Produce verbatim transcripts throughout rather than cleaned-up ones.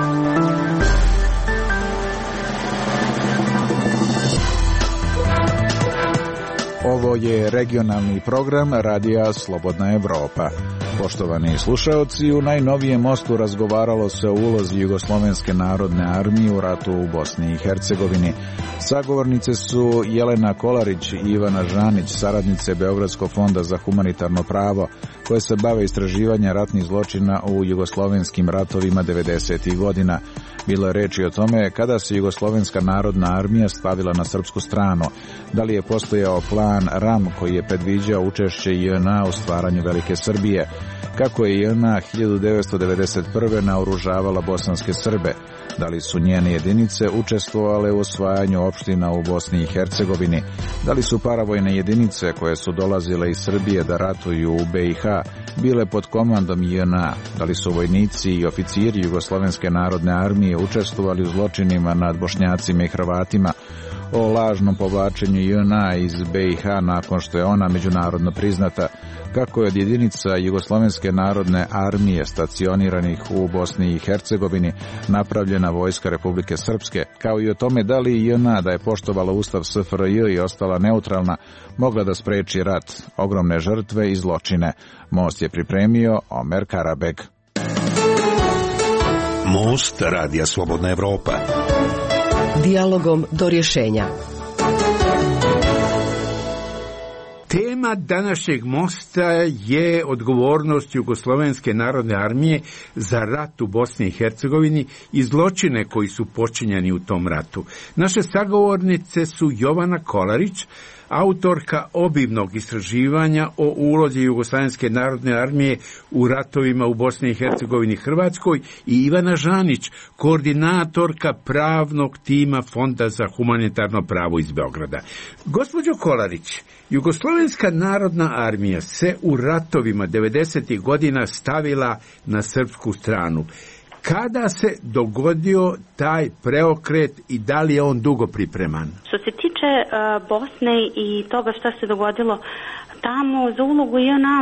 Ovo je regionalni program Radija Slobodna Evropa. Poštovani slušaoci, u najnovijem mostu razgovaralo se o ulozi Jugoslovenske narodne armije u ratu u Bosni i Hercegovini. Sagovornice su Jelena Kolarić i Ivana Žanić, saradnice Beogradskog fonda za humanitarno pravo, koje se bave istraživanja ratnih zločina u jugoslovenskim ratovima devedesetih godina. Bilo je reči o tome kada se Jugoslovenska narodna armija stavila na srpsku stranu, da li je postojao plan RAM koji je predviđao učešće J N A u stvaranju Velike Srbije, kako je J N A hiljadu devetsto devedeset prve naoružavala bosanske Srbe, da li su njene jedinice učestvovale u osvajanju opština u Bosni i Hercegovini, da li su paravojne jedinice koje su dolazile iz Srbije da ratuju u B i H bile pod komandom J N A, da li su vojnici i oficiri Jugoslovenske narodne armije učestvovali u zločinima nad Bošnjacima i Hrvatima, o lažnom povlačenju J N A iz B i H nakon što je ona međunarodno priznata, kako je od jedinica Jugoslovenske narodne armije stacioniranih u Bosni i Hercegovini napravljena vojska Republike Srpske, kao i o tome da li J N A, da je poštovala Ustav S F R J i ostala neutralna, mogla da spreči rat, ogromne žrtve i zločine. Most je pripremio Omer Karabeg. Most Radija Slobodna Evropa. Dijalogom do rješenja. Tema današnjeg mosta je odgovornost Jugoslovenske narodne armije za rat u Bosni i Hercegovini i zločine koji su počinjeni u tom ratu. Naše sagovornice su Jovana Kolarić, autorka obimnog istraživanja o ulozi Jugoslovenske narodne armije u ratovima u Bosni i Hercegovini i Hrvatskoj, i Ivana Žanić, koordinatorka pravnog tima Fonda za humanitarno pravo iz Beograda. Gospođo Kolarić, Jugoslovenska narodna armija se u ratovima devedesetih godina stavila na srpsku stranu. Kada se dogodio taj preokret i da li je on dugo pripreman? Što se tiče uh, Bosne i toga što se dogodilo tamo, za ulogu J N A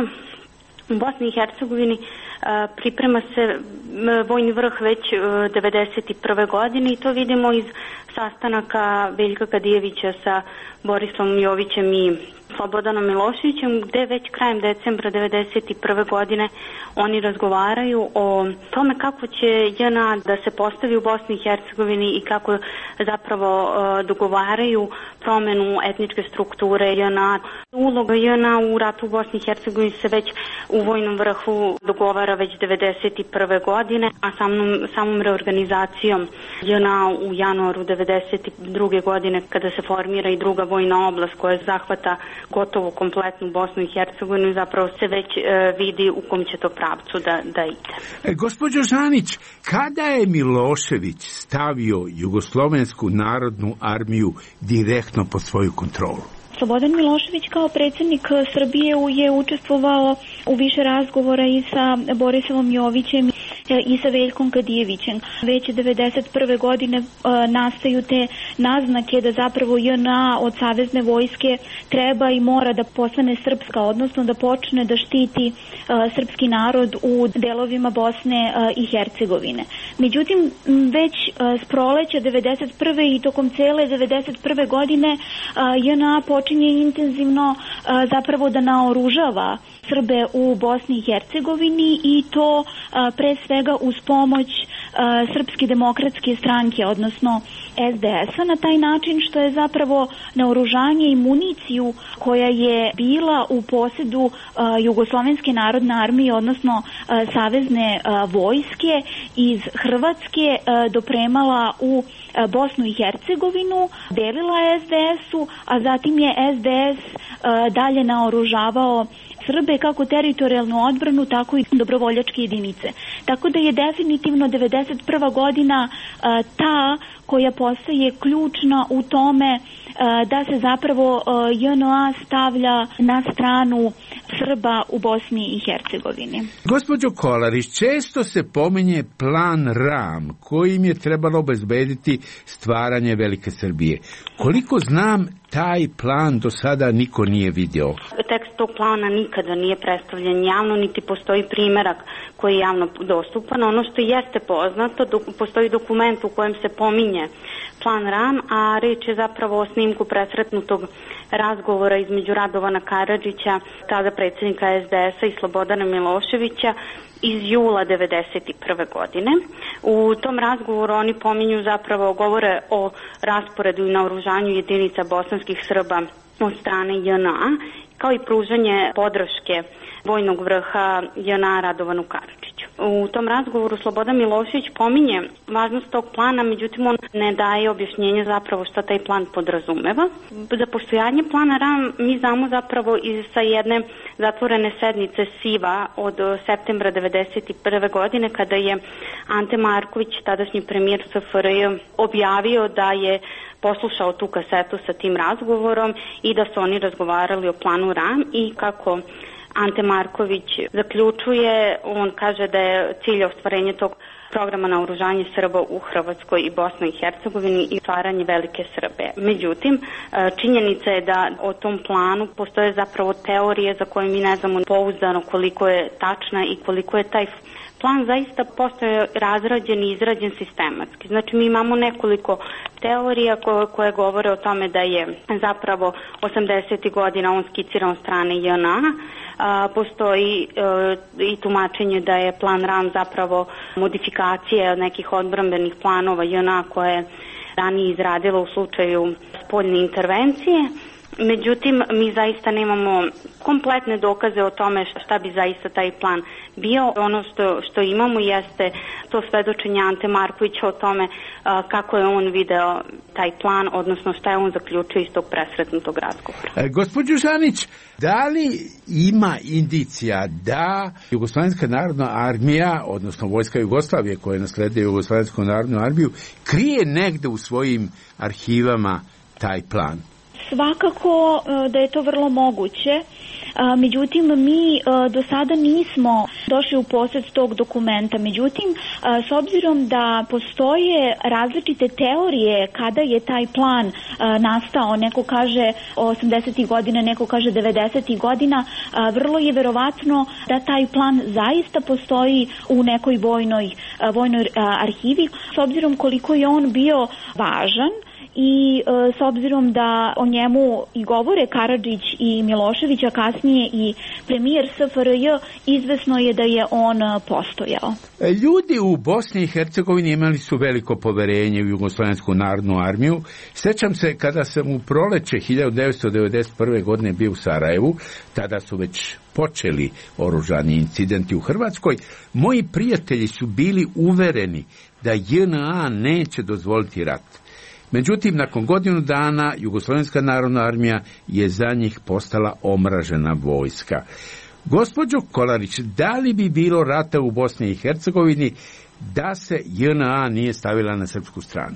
u Bosni i Hercegovini uh, priprema se uh, vojni vrh već uh, devedeset prve godine, i to vidimo iz sastanaka Veljka Kadijevića sa Borisom Jovićem i Slobodanom Miloševićem, gde već krajem decembra devedeset prve godine oni razgovaraju o tome kako će J N A da se postavi u Bosni i Hercegovini i kako zapravo uh, dogovaraju promenu etničke strukture J N A. Uloga J N A u ratu u Bosni i Hercegovini se već u vojnom vrhu dogovara već devedeset prve godine, a samom, samom reorganizacijom J N A u januaru devedeset druge godine, kada se formira i druga vojna oblast koja zahvata gotovo kompletnu Bosnu i Hercegovinu, zapravo se već e, vidi u kom će to pravcu da, da ide. E, gospođo Žanić, kada je Milošević stavio Jugoslovensku narodnu armiju direktno pod svoju kontrolu? Slobodan Milošević kao predsjednik Srbije je učestvovao u više razgovora i sa Borisom Jovićem i sa Veljkom Kadijevićem. Već devedeset prve godine e, nastaju te naznake da zapravo J N A od savezne vojske treba i mora da postane srpska, odnosno da počne da štiti e, srpski narod u delovima Bosne e, i Hercegovine. Međutim, već e, s proleća devedeset prve i tokom cele devedeset prve godine e, J N A počinje intenzivno e, zapravo da naoružava Srbe u Bosni i Hercegovini, i to a, pre svega uz pomoć a, Srpske demokratske stranke, odnosno S D S-a, na taj način što je zapravo naoružanje i municiju koja je bila u posedu a, Jugoslovenske narodne armije, odnosno a, savezne a, vojske iz Hrvatske a, dopremala u a, Bosnu i Hercegovinu, delila S D S-u, a zatim je S D S a, dalje naoružavao Srbe kako teritorijalnu odbranu, tako i dobrovoljačke jedinice. Tako da je definitivno devedeset prva godina a, ta koja postaje ključna u tome a, da se zapravo a, J N A stavlja na stranu Srba u Bosni i Hercegovini. Gospođo Kolarić, često se pominje plan RAM kojim je trebalo obezbediti stvaranje Velike Srbije. Koliko znam, taj plan do sada niko nije vidio. Tekst tog plana nikada nije predstavljen javno, niti postoji primerak koji je javno dostupan. Ono što jeste poznato, postoji dokument u kojem se pominje plan R A M, a reč je zapravo o snimku presretnutog razgovora između Radovana Karadžića, tada predsjednika S D S-a, i Slobodana Miloševića iz jula devedeset prve godine. U tom razgovoru oni pominju, zapravo govore o rasporedu i naoružanju jedinica bosanskih Srba od strane J N A, kao i pružanje podrške vojnog vrha J N A Radovanu Karadžiću. U tom razgovoru Slobodan Milošević pominje važnost tog plana, međutim on ne daje objašnjenje zapravo šta taj plan podrazumeva. Za postojanje plana R A M mi znamo zapravo i sa jedne zatvorene sednice S I V-a od septembra devedeset prve godine, kada je Ante Marković, tadašnji premijer S F R J, objavio da je poslušao tu kasetu sa tim razgovorom i da su oni razgovarali o planu R A M, i kako Ante Marković zaključuje, on kaže da je cilj ostvarenje tog programa naoružanja Srba u Hrvatskoj i Bosni i Hercegovini i stvaranje velike Srbe. Međutim, činjenica je da o tom planu postoje zapravo teorije za koje mi ne znamo pouzdano koliko je tačna i koliko je taj plan zaista postoje razrađen i izrađen sistematski. Znači mi imamo nekoliko teorija koje, koje govore o tome da je zapravo osamdesetih godina on skiciran od strane J N A. A, postoji e, i tumačenje da je plan R A M zapravo modifikacija nekih odbrambenih planova J N A koje je ranije izradila u slučaju spoljne intervencije. Međutim, mi zaista nemamo kompletne dokaze o tome šta bi zaista taj plan bio. Ono što, što imamo jeste to svedočenje Ante Markovića o tome a, kako je on video taj plan, odnosno šta je on zaključio iz tog presretnutog razgovora. E, gospođo Žanić, da li ima indicija da Jugoslovenska narodna armija, odnosno Vojska Jugoslavije koja nasleduje Jugoslovensku narodnu armiju, krije negde u svojim arhivama taj plan? Svakako da je to vrlo moguće, međutim mi do sada nismo došli u posjed tog dokumenta. Međutim, s obzirom da postoje različite teorije kada je taj plan nastao, neko kaže osamdesetih godina, neko kaže devedesetih godina, vrlo je verovatno da taj plan zaista postoji u nekoj vojnoj, vojnoj arhivi, s obzirom koliko je on bio važan. I e, s obzirom da o njemu i govore Karadžić i Milošević, a kasnije i premijer S F R J, izvesno je da je on postojao. Ljudi u Bosni i Hercegovini imali su veliko poverenje u Jugoslovensku narodnu armiju. Sjećam se kada sam u proleće hiljadu devetsto devedeset prve godine bio u Sarajevu, tada su već počeli oružani incidenti u Hrvatskoj. Moji prijatelji su bili uvereni da J N A neće dozvoliti rat. Međutim, nakon godinu dana Jugoslovenska narodna armija je za njih postala omražena vojska. Gospođo Kolarić, da li bi bilo rata u Bosni i Hercegovini da se J N A nije stavila na srpsku stranu?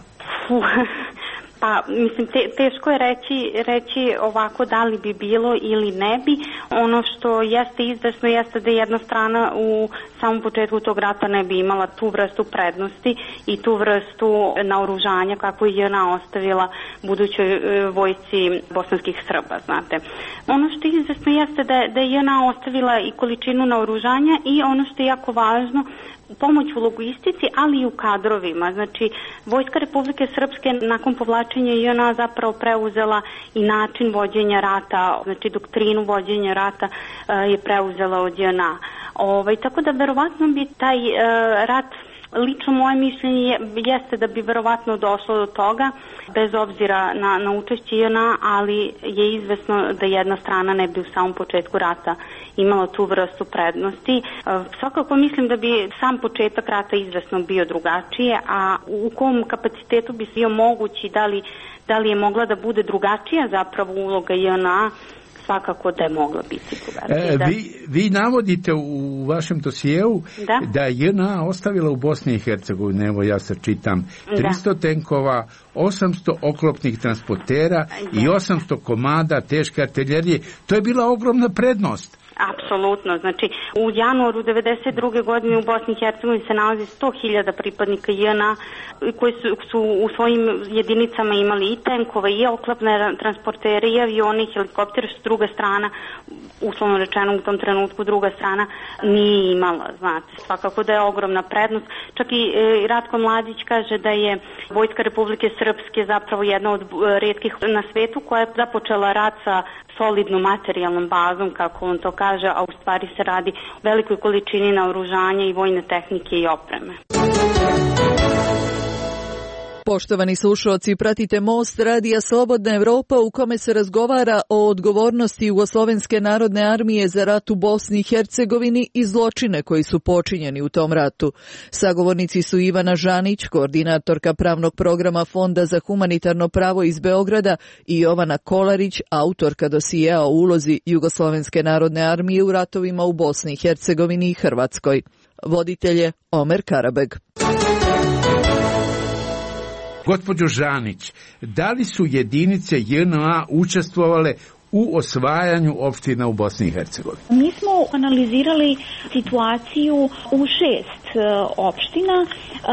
Pa, mislim, te, teško je reći, reći ovako da li bi bilo ili ne bi. Ono što jeste izvesno jeste da jedna strana u samom početku tog rata ne bi imala tu vrstu prednosti i tu vrstu naoružanja kako je J N A ostavila budućoj e, vojsci bosanskih Srba, znate. Ono što je izvesno jeste da, da je J N A ostavila i količinu naoružanja i ono što je jako važno, pomoć u logistici, ali i u kadrovima. Znači, Vojska Republike Srpske nakon povlačenja J N A zapravo preuzela i način vođenja rata, znači doktrinu vođenja rata uh, je preuzela od J N A. Ovaj, tako da verovatno bi taj uh, rat, lično moje mišljenje je, jeste da bi verovatno došlo do toga, bez obzira na, na učešće J N A, ali je izvesno da jedna strana ne bi u samom početku rata imala tu vrstu prednosti. Svakako mislim da bi sam početak rata izvesno bio drugačije, a u kom kapacitetu bi bio mogući, da li, da li je mogla da bude drugačija zapravo uloga J N A, svakako da je mogla biti drugačija. E, vi, vi navodite u vašem dosijeu da, da je J N A ostavila u Bosni i Hercegovini, evo ja se čitam, tristo da. tenkova, osamsto oklopnih transportera da. i osamsto komada teške artiljerije. To je bila ogromna prednost. Apsolutno, znači u januaru devedeset druge godine u Bosni i Hercegovini se nalazi sto hiljada pripadnika J N A koji su, su u svojim jedinicama imali i tenkove, i oklopne transportere, i avione, i helikoptere, što druga strana, uslovno rečeno u tom trenutku druga strana nije imala, znate. Svakako da je ogromna prednost. Čak i e, Ratko Mladić kaže da je Vojska Republike Srpske zapravo jedna od retkih na svetu koja je započela rat sa solidnom materijalnom bazom, kako on to kaže, a u stvari se radi o velikoj količini naoružanja i vojne tehnike i opreme. Poštovani slušalci, pratite Most radija Slobodna Evropa u kome se razgovara o odgovornosti Jugoslovenske narodne armije za rat u Bosni i Hercegovini i zločine koji su počinjeni u tom ratu. Sagovornici su Ivana Žanić, koordinatorka pravnog programa Fonda za humanitarno pravo iz Beograda, i Jovana Kolarić, autorka dosijea o ulozi Jugoslovenske narodne armije u ratovima u Bosni i Hercegovini i Hrvatskoj. Voditelj je Omer Karabeg. Gospođo Žanić, da li su jedinice J N A učestvovale u osvajanju opština u Bosni i Hercegovini? Mi smo analizirali situaciju u šest opština.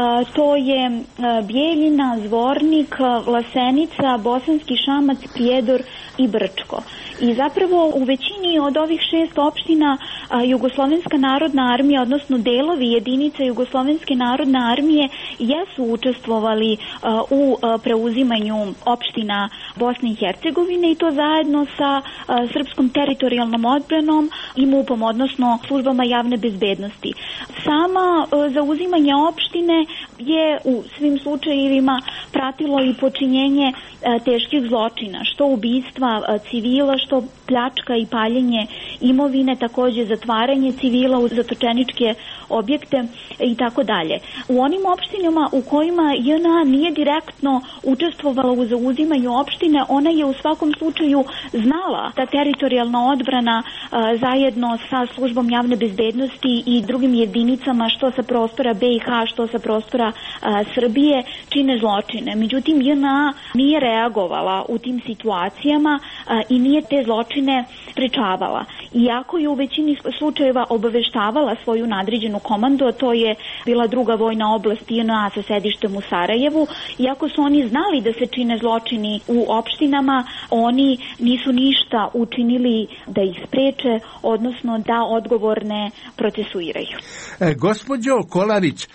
To je Bijeljina, Zvornik, Vlasenica, Bosanski Šamac, Prijedor i Brčko. I zapravo u većini od ovih šest opština Jugoslovenska narodna armija, odnosno delovi jedinica Jugoslovenske narodne armije, jesu učestvovali u preuzimanju opština Bosne i Hercegovine, i to zajedno sa srpskom teritorijalnom odbranom i MUP-om, odnosno službama javne bezbednosti. Sama zauzimanje opštine je u svim slučajevima pratilo i počinjenje teških zločina, što ubistva civila, što pljačka i paljenje imovine, takođe zatvaranje civila u zatočeničke objekte i tako dalje. U onim opštinama u kojima J N A nije direktno učestvovala u zauzimanju opštine, ona je u svakom slučaju znala da teritorijalna odbrana a, zajedno sa službom javne bezbednosti i drugim jedinicama, što sa prostora B i H, što sa prostora a, Srbije, čine zločine. Međutim, J N A nije reagovala u tim situacijama a, i nije te zločine sprečavala. Iako je u većini slučajeva obaveštavala svoju nadređenu komandu, a to je bila druga vojna oblast J N A sa sedištem u Sarajevu, iako su oni znali da se čine zločini u opštinama, oni nisu ništa učinili da ih spreče, odnosno da odgovorne procesuiraju. E, gospođo Kolarić,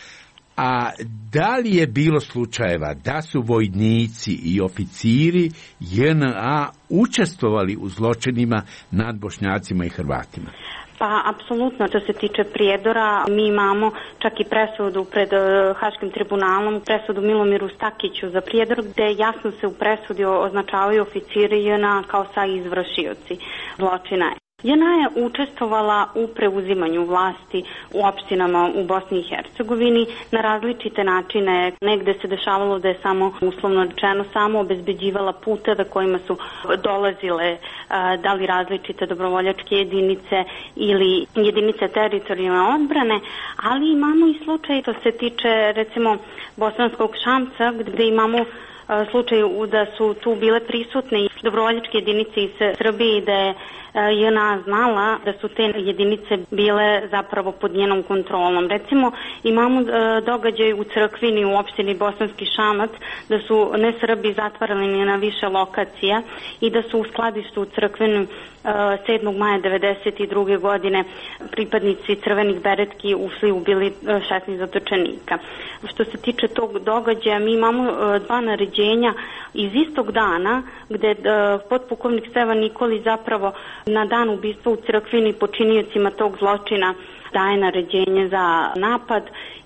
a da li je bilo slučajeva da su vojnici i oficiri J N A učestvovali u zločinima nad Bošnjacima i Hrvatima? Pa, apsolutno, što se tiče Prijedora, mi imamo čak i presudu pred uh, Haškim tribunalom, presudu Milomiru Stakiću za Prijedor, gde jasno se u presudi označavaju oficiri J N A kao saizvršioci zločina. J N A je učestvovala u preuzimanju vlasti u opštinama u Bosni i Hercegovini na različite načine. Negde se dešavalo da je samo, uslovno rečeno, samo obezbeđivala puteve kojima su dolazile da li različite dobrovoljačke jedinice ili jedinice teritorijalne odbrane, ali imamo i slučaj što se tiče recimo Bosanskog Šamca, gde imamo slučaj da su tu bile prisutne i dobrovoljačke jedinice iz Srbije i da je J N A znala da su te jedinice bile zapravo pod njenom kontrolom. Recimo, imamo događaj u Crkvini u opštini Bosanski Šamac da su ne Srbi zatvarani na više lokacija i da su u skladištu u Crkvini sedmog maja devedeset druge godine pripadnici crvenih beretki ušli i ubili šesnaest zatočenika. Što se tiče tog događaja, mi imamo dva naređenja iz istog dana gde potpukovnik Stevan Nikolić zapravo na dan ubistva u Crkvini počiniocima tog zločina daje naređenje za napad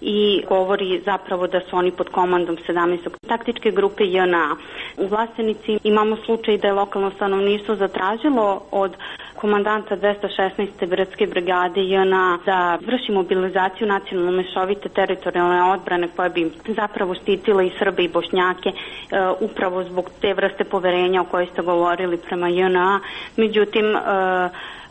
i govori zapravo da su oni pod komandom sedamnaeste taktičke grupe J N A. U Vlasenici imamo slučaj da je lokalno stanovništvo zatražilo od komandanta dvesta šesnaeste beretske brigade J N A da vrši mobilizaciju nacionalno mešovite teritorijalne odbrane koja bi zapravo štitila i Srbe i Bošnjake e, upravo zbog te vrste poverenja o kojoj ste govorili prema J N A. Međutim, e,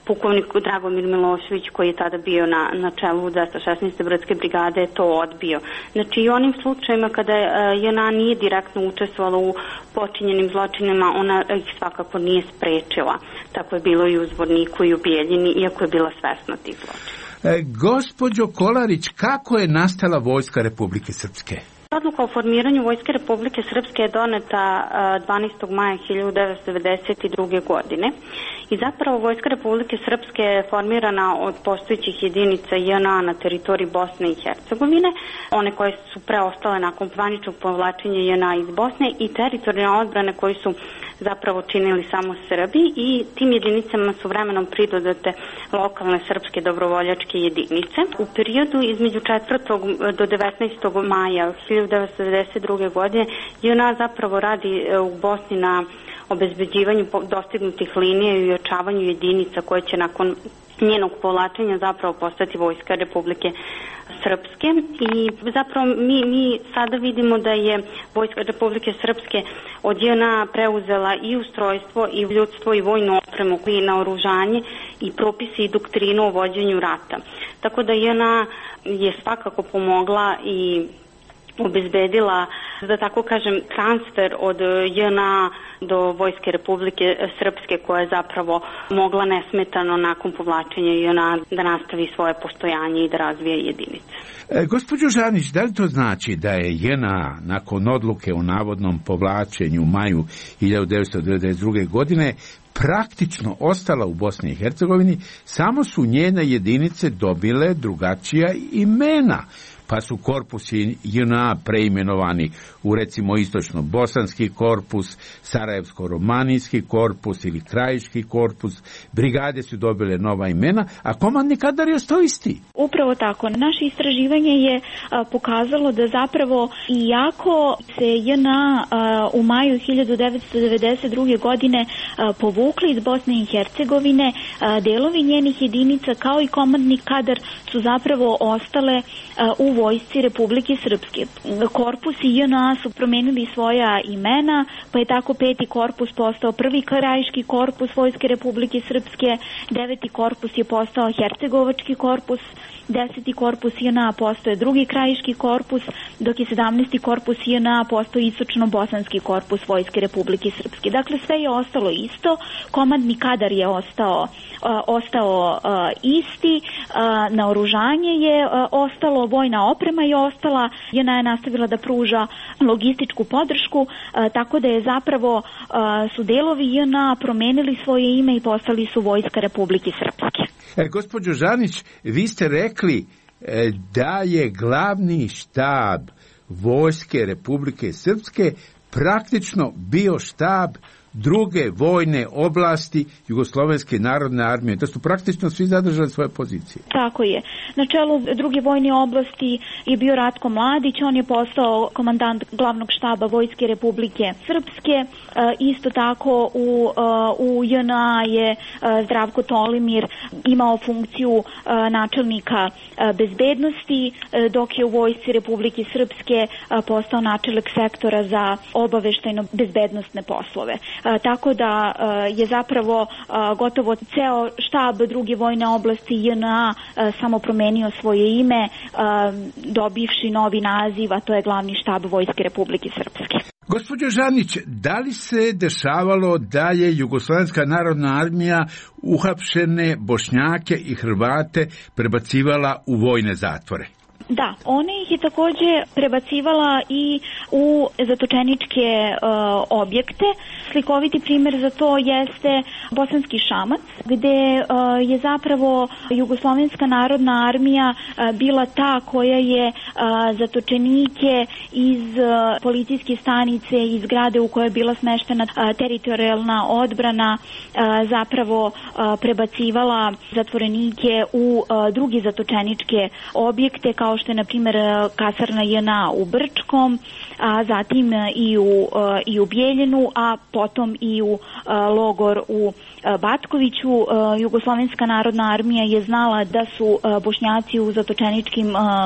pukovnik Dragomir Milošević, koji je tada bio na, na čelu dvesta šesnaeste brdske brigade, je to odbio. Znači i onim slučajima kada J N A nije direktno učestvovala u počinjenim zločinima, ona ih svakako nije sprečila. Tako je bilo i u Zvorniku i u Bijeljini, iako je bila svesna tih zločina. E, gospođo Kolarić, kako je nastala Vojska Republike Srpske? Odluka o formiranju Vojske Republike Srpske je doneta dvanaestog maja hiljadu devetsto devedeset druge. godine i zapravo Vojska Republike Srpske je formirana od postojećih jedinica J N A na teritoriji Bosne i Hercegovine, one koje su preostale nakon zvaničnog povlačenja J N A iz Bosne i teritorijalne odbrane koji su zapravo činili samo Srbi, i tim jedinicama su vremenom pridodate lokalne srpske dobrovoljačke jedinice. U periodu između četvrtog do devetnaestog maja hiljadu devetsto devedeset druge. godine J N A zapravo radi u Bosni na obezbeđivanju dostignutih linija i ojačavanju jedinica koje će nakon njenog povlačenja zapravo postati Vojska Republike Srpske. I zapravo mi, mi sada vidimo da je Vojska Republike Srpske od J N A preuzela i ustrojstvo i ljudstvo i vojnu opremu i naoružanje i propisi i doktrinu o vođenju rata. Tako da J N A je svakako pomogla i obezbedila, da tako kažem, transfer od J N A do Vojske Republike Srpske, koja je zapravo mogla nesmetano nakon povlačenja J N A da nastavi svoje postojanje i da razvije jedinice. E, gospođo Žanić, da li to znači da je J N A nakon odluke o navodnom povlačenju u maju hiljadu devetsto devedeset druge. godine praktično ostala u Bosni i Hercegovini, samo su njene jedinice dobile drugačija imena, pa su korpusi J N A preimenovani u recimo istočno-bosanski korpus, sarajevsko-romanijski korpus ili krajiški korpus, brigade su dobile nova imena, a komandni kadar je ostao isti. Upravo tako. Naše istraživanje je a, pokazalo da zapravo iako se J N A, a, u maju hiljadu devetsto devedeset druge. godine a, povukli iz Bosne i Hercegovine, a, delovi njenih jedinica kao i komandni kadar su zapravo ostale a, u Vojsci Republike Srpske. Korpusi J N A su promenili svoja imena, pa je tako peti korpus postao prvi krajiški korpus Vojske Republike Srpske, deveti korpus je postao hercegovački korpus, deseti korpus J N A postao je drugi krajiški korpus, dok je sedamnaesti korpus J N A postao istočno-bosanski korpus Vojske Republike Srpske. Dakle, sve je ostalo isto, komandni kadar je ostao, uh, ostao uh, isti, uh, naoružanje je uh, ostalo, vojna oprema je ostala, J N A je nastavila da pruža logističku podršku, uh, tako da je zapravo uh, su delovi J N A promenili svoje ime i postali su Vojska Republike Srpske. E, gospođo Žanić, vi ste rekli e, da je glavni štab Vojske Republike Srpske praktično bio štab druge vojne oblasti Jugoslovenske narodne armije, da su praktično svi zadržali svoje pozicije. Tako je. Na čelu druge vojne oblasti je bio Ratko Mladić, on je postao komandant glavnog štaba Vojske Republike Srpske. E, isto tako u, u J N A je Zdravko Tolimir imao funkciju e, načelnika e, bezbednosti, e, dok je u Vojsci Republike Srpske e, postao načelnik sektora za obaveštajno-bezbednostne poslove. A, tako da a, je zapravo a, gotovo ceo štab druge vojne oblasti J N A, a samo promenio svoje ime, a, dobivši novi naziv, a to je glavni štab Vojske Republike Srpske. Gospođo Žanić, da li se dešavalo da je Jugoslovenska narodna armija uhapšene Bošnjake i Hrvate prebacivala u vojne zatvore? Da, ona ih je takođe prebacivala i u zatočeničke uh, objekte. Slikoviti primjer za to jeste Bosanski Šamac, gde uh, je zapravo Jugoslovenska narodna armija uh, bila ta koja je uh, zatočenike iz uh, policijske stanice, iz zgrade u kojoj je bila smeštena uh, teritorijalna odbrana, uh, zapravo uh, prebacivala zatvorenike u uh, druge zatočeničke objekte, kao što je na primjer kasarna J N A u Brčkom, a zatim i u, i u Bijeljinu, a potom i u logor u Batkoviću. Jugoslovenska narodna armija je znala da su Bošnjaci u zatočeničkim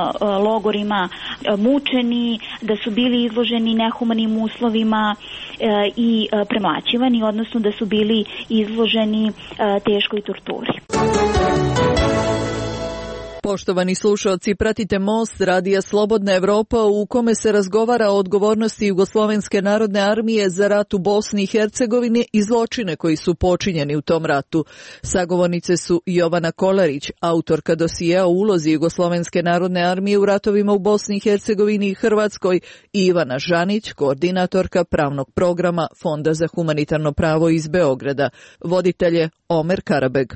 logorima mučeni, da su bili izloženi nehumanim uslovima i premlaćivani, odnosno da su bili izloženi teškoj torturi. Poštovani slušalci, pratite Most radija Slobodna Evropa u kome se razgovara o odgovornosti Jugoslovenske narodne armije za rat u Bosni i Hercegovini i zločine koji su počinjeni u tom ratu. Sagovornice su Jovana Kolarić, autorka dosijea o ulozi Jugoslovenske narodne armije u ratovima u Bosni i Hercegovini i Hrvatskoj, i Ivana Žanić, koordinatorka pravnog programa Fonda za humanitarno pravo iz Beograda. Voditelj je Omer Karabeg.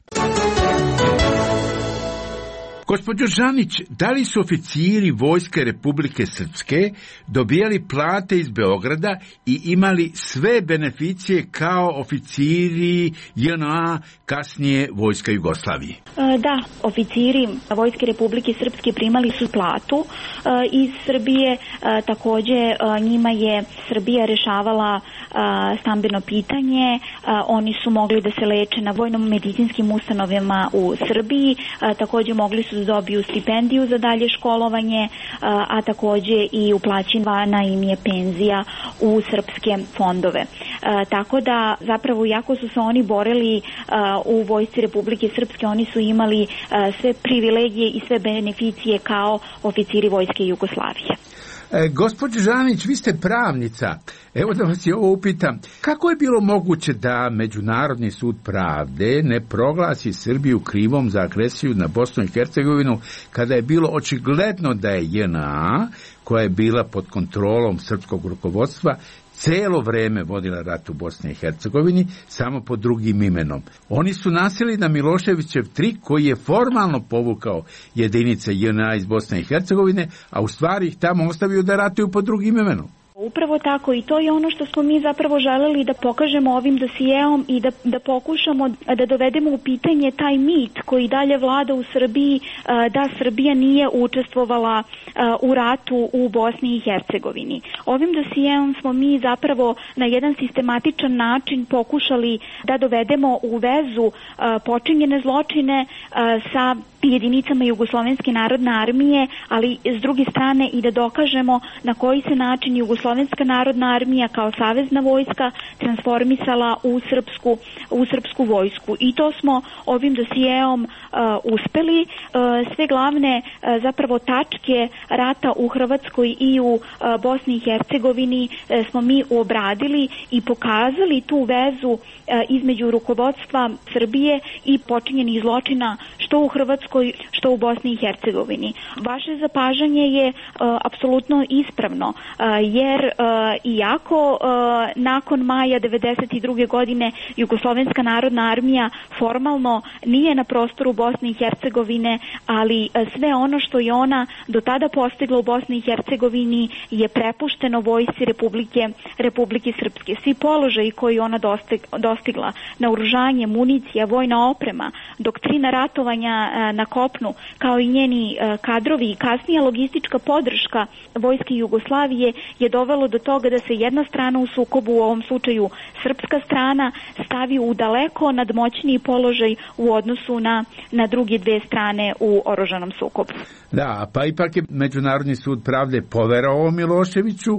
Gospođo Žanić, da li su oficiri Vojske Republike Srpske dobijali plate iz Beograda i imali sve beneficije kao oficiri J N A, kasnije Vojska Jugoslavije? Da, oficiri Vojske Republike Srpske primali su platu iz Srbije. Takođe njima je Srbija rešavala stambeno pitanje. Oni su mogli da se leče na vojno-medicinskim ustanovama u Srbiji. Takođe mogli su da dobiju stipendiju za dalje školovanje, a takođe i uplaćivana im je penzija u srpske fondove. Tako da zapravo jako su se oni borili u Vojsci Republike Srpske, oni su imali sve privilegije i sve beneficije kao oficiri Vojske Jugoslavije. E, gospođo Žanić, vi ste pravnica. Evo da vas je ovo upitam. Kako je bilo moguće da Međunarodni sud pravde ne proglasi Srbiju krivom za agresiju na Bosnu i Hercegovinu kada je bilo očigledno da je J N A, koja je bila pod kontrolom srpskog rukovodstva, cijelo vreme vodila rat u Bosni i Hercegovini, samo pod drugim imenom. Oni su nasjeli na Miloševićev trik koji je formalno povukao jedinice J N A iz Bosne i Hercegovine, a u stvari ih tamo ostavio da ratuju pod drugim imenom. Upravo tako, i to je ono što smo mi zapravo želeli da pokažemo ovim dosijeom i da, da pokušamo da dovedemo u pitanje taj mit koji dalje vlada u Srbiji, da Srbija nije učestvovala u ratu u Bosni i Hercegovini. Ovim dosijeom smo mi zapravo na jedan sistematičan način pokušali da dovedemo u vezu počinjene zločine sa jedinicama Jugoslovenske narodne armije, ali s druge strane i da dokažemo na koji se način Jugoslovenska narodna armija kao savezna vojska transformisala u srpsku, u srpsku vojsku. I to smo ovim dosijeom uh, uspeli. Uh, sve glavne uh, zapravo tačke rata u Hrvatskoj i u uh, Bosni i Hercegovini uh, smo mi obradili i pokazali tu vezu uh, između rukovodstva Srbije i počinjenih zločina što u Hrvatskoj, što u Bosni i Hercegovini. Vaše zapažanje je uh, apsolutno ispravno, uh, jer uh, iako uh, nakon maja devedeset druge godine Jugoslovenska narodna armija formalno nije na prostoru Bosne i Hercegovine, ali uh, sve ono što je ona do tada postigla u Bosni i Hercegovini je prepušteno Vojsci Republike, Republike Srpske. Svi položaji koji ona dostig, dostigla, naoružanje, municija, vojna oprema, doktrina ratovanja uh, na kopnu, kao i njeni uh, kadrovi i kasnija logistička podrška Vojske Jugoslavije je dovelo do toga da se jedna strana u sukobu, u ovom slučaju srpska strana, stavi u daleko nadmoćniji položaj u odnosu na, na druge dve strane u oružanom sukobu. Da, pa ipak je Međunarodni sud pravde poverovao Miloševiću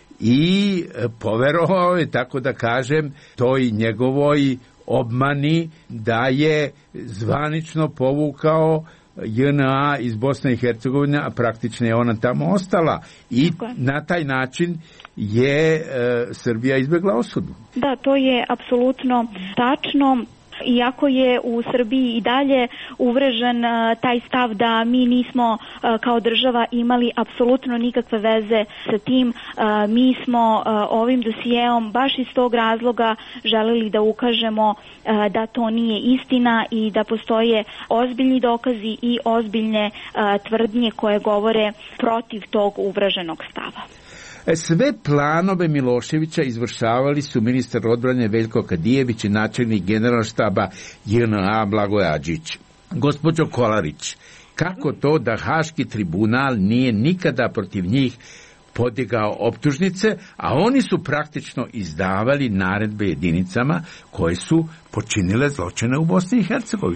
i poverovao je, tako da kažem, toj njegovoj obmani da je zvanično povukao J N A iz Bosne i Hercegovine, a praktično je ona tamo ostala. I na taj način je e, Srbija izbjegla osudu. Da, to je apsolutno tačno. Iako je u Srbiji i dalje uvrežen uh, taj stav da mi nismo uh, kao država imali apsolutno nikakve veze sa tim, uh, mi smo uh, ovim dosijeom baš iz tog razloga želeli da ukažemo uh, da to nije istina i da postoje ozbiljni dokazi i ozbiljne uh, tvrdnje koje govore protiv tog uvreženog stava. Sve planove Miloševića izvršavali su ministar odbrane Veljko Kadijević i načelnik generalštaba J N A Blagoje Adžić. Gospođo Kolarić, kako to da Haški tribunal nije nikada protiv njih podigao optužnice, a oni su praktično izdavali naredbe jedinicama koje su počinile zločine u Bosni i Hercegovini?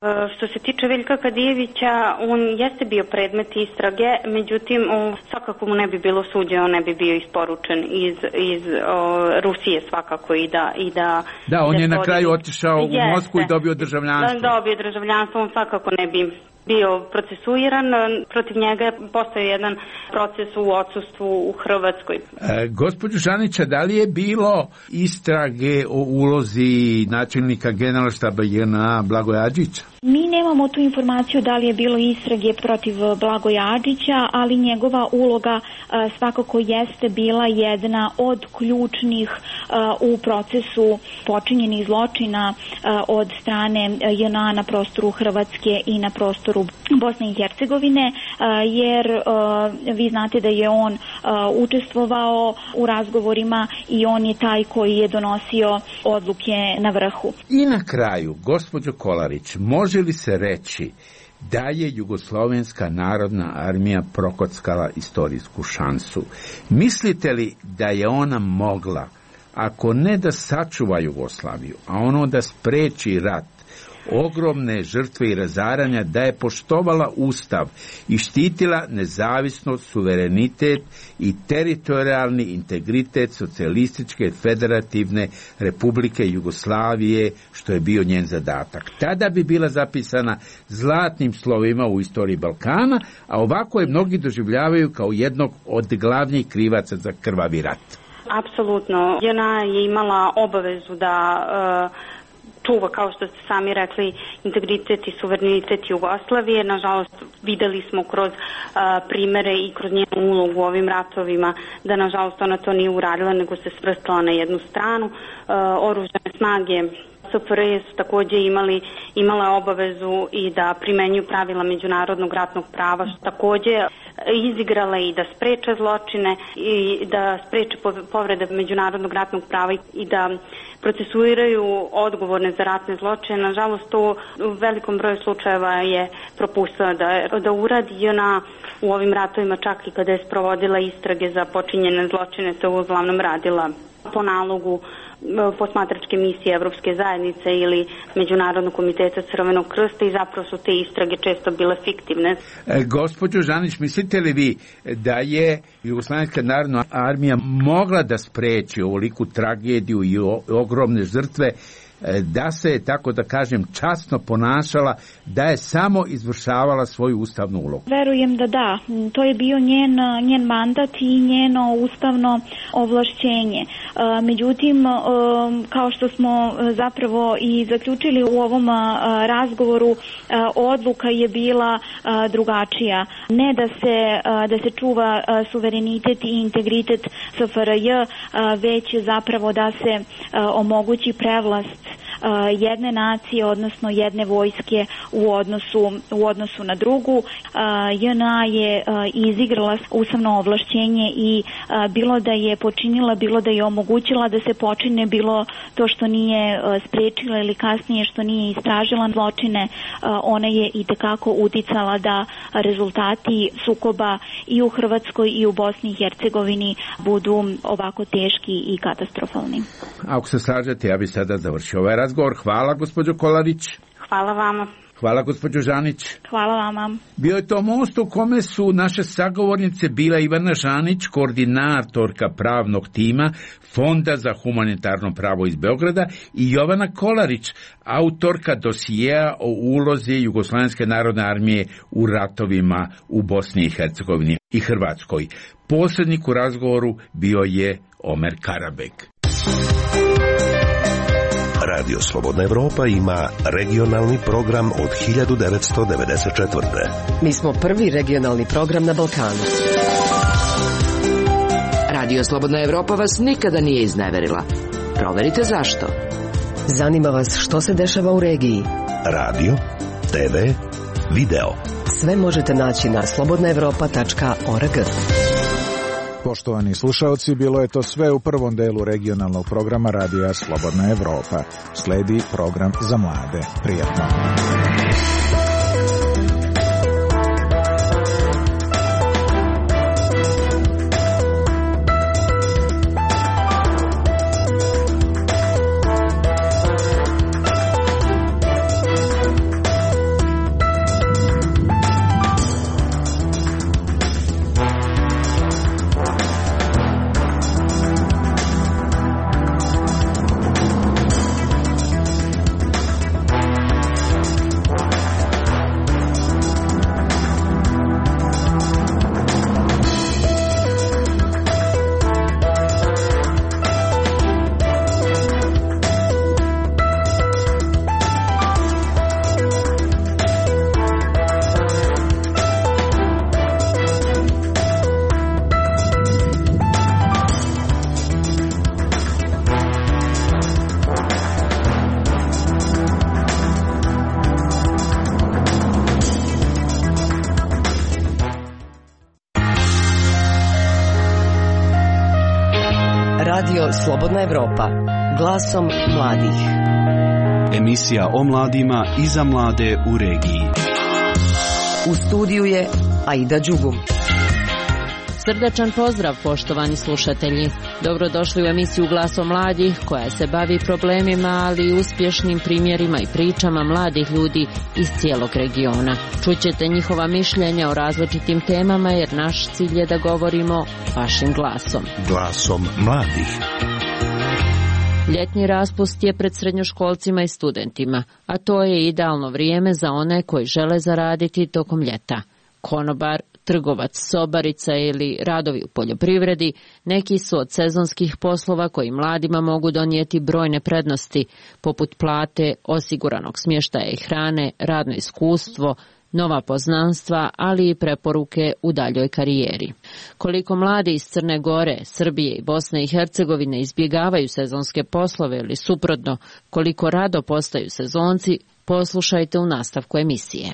Što se tiče Veljka Kadijevića, on jeste bio predmet istrage, međutim, on, svakako mu ne bi bilo suđe, on ne bi bio isporučen iz, iz o, Rusije svakako i da... I da, da, on da je na podijeli. kraju otišao u Jeste. Moskvu i dobio državljanstvo. Da, dobio državljanstvo, on svakako ne bi bio procesuiran. Protiv njega je postojao jedan proces u odsustvu u Hrvatskoj. E, gospođo Žanića, da li je bilo istrage o ulozi načelnika generalštaba J N A Blagoja Adžića? Mi nemamo tu informaciju da li je bilo istrage protiv Blagoja Adžića, ali njegova uloga a, svakako jeste bila jedna od ključnih a, u procesu počinjenih zločina a, od strane J N A na prostoru Hrvatske i na prostoru Bosne i Hercegovine, a, jer a, vi znate da je on a, učestvovao u razgovorima i on je taj koji je donosio odluke na vrhu. I na kraju, gospođo Kolarić, može li se reći da je Jugoslovenska narodna armija prokockala istorijsku šansu? Mislite li da je ona mogla, ako ne da sačuva Jugoslaviju, a ono da spreči rat, ogromne žrtve i razaranja, da je poštovala Ustav i štitila nezavisnost, suverenitet i teritorijalni integritet Socijalističke federativne Republike Jugoslavije, što je bio njen zadatak? Tada bi bila zapisana zlatnim slovima u istoriji Balkana, a ovako je mnogi doživljavaju kao jednog od glavnih krivaca za krvavi rat. Apsolutno. J N A je imala obavezu da uh, čuva, kao što ste sami rekli, integritet i suverenitet Jugoslavije. Nažalost, videli smo kroz uh, primere i kroz njenu ulogu u ovim ratovima da, nažalost, ona to nije uradila, nego se svrstala na jednu stranu. Uh, oružane snage S F R J su takođe imali, imala obavezu i da primenjuju pravila međunarodnog ratnog prava, što takođe izigrala i da spreče zločine i da spreče povrede međunarodnog ratnog prava i da procesuiraju odgovorne za ratne zločine. Nažalost, to u velikom broju slučajeva je propustila da, da uradi. I ona u ovim ratovima, čak i kada je sprovodila istrage za počinjene zločine, to uglavnom radila po nalogu posmatračke misije Evropske zajednice ili Međunarodnog komiteta Crvenog krsta i zapravo su te istrage često bile fiktivne. E, gospođo Žanić, mislite li vi da je Jugoslovenska narodna armija mogla da spreči ovoliku tragediju i o, ogromne žrtve, da se je, tako da kažem, časno ponašala, da je samo izvršavala svoju ustavnu ulogu? Verujem da da. To je bio njen, njen mandat i njeno ustavno ovlašćenje. Međutim, kao što smo zapravo i zaključili u ovom razgovoru, odluka je bila drugačija. Ne da se, da se čuva suverenitet i integritet S F R J, već zapravo da se omogući prevlast jedne nacije, odnosno jedne vojske u odnosu, u odnosu na drugu. J N A je izigrala ustavno ovlašćenje i bilo da je počinila, bilo da je omogućila da se počine, bilo to što nije sprečila ili kasnije što nije istražila zločine, ona je i tekako uticala da rezultati sukoba i u Hrvatskoj i u Bosni i Hercegovini budu ovako teški i katastrofalni. Ako se slažete, ja bih sada završio ovaj razgovor. Hvala, gospođo Kolarić. Hvala vama. Hvala, gospođo Žanić. Hvala vama. Bio je to most u kome su naše sagovornice bila Ivana Žanić, koordinatorka pravnog tima Fonda za humanitarno pravo iz Beograda, i Jovana Kolarić, autorka dosijeja o ulozi Jugoslovenske narodne armije u ratovima u Bosni i Hercegovini i Hrvatskoj. Posrednik u razgovoru bio je Omer Karabek. Radio Slobodna Evropa ima regionalni program od hiljadu devetsto devedeset četvrte. Mi smo prvi regionalni program na Balkanu. Radio Slobodna Evropa vas nikada nije izneverila. Proverite zašto. Zanima vas što se dešava u regiji. Radio, te ve, video. Sve možete naći na slobodna evropa tačka org. Poštovani slušaoci, bilo je to sve u prvom delu regionalnog programa Radija Slobodna Evropa. Sledi program za mlade. Prijatno. Radio Slobodna Evropa. Glasom mladih. Emisija o mladima i za mlade u regiji. U studiju je Aida Đugum. Srdačan pozdrav, poštovani slušatelji. Dobrodošli u emisiju Glasom mladih, koja se bavi problemima, ali i uspješnim primjerima i pričama mladih ljudi iz cijelog regiona. Čućete njihova mišljenja o različitim temama, jer naš cilj je da govorimo vašim glasom. Glasom mladih. Ljetni raspust je pred srednjoškolcima i studentima, a to je idealno vrijeme za one koji žele zaraditi tokom ljeta. Konobar, trgovac, sobarica ili radovi u poljoprivredi neki su od sezonskih poslova koji mladima mogu donijeti brojne prednosti, poput plate, osiguranog smještaja i hrane, radno iskustvo, nova poznanstva, ali i preporuke u daljoj karijeri. Koliko mladi iz Crne Gore, Srbije i Bosne i Hercegovine izbjegavaju sezonske poslove ili suprotno, koliko rado postaju sezonci, poslušajte u nastavku emisije.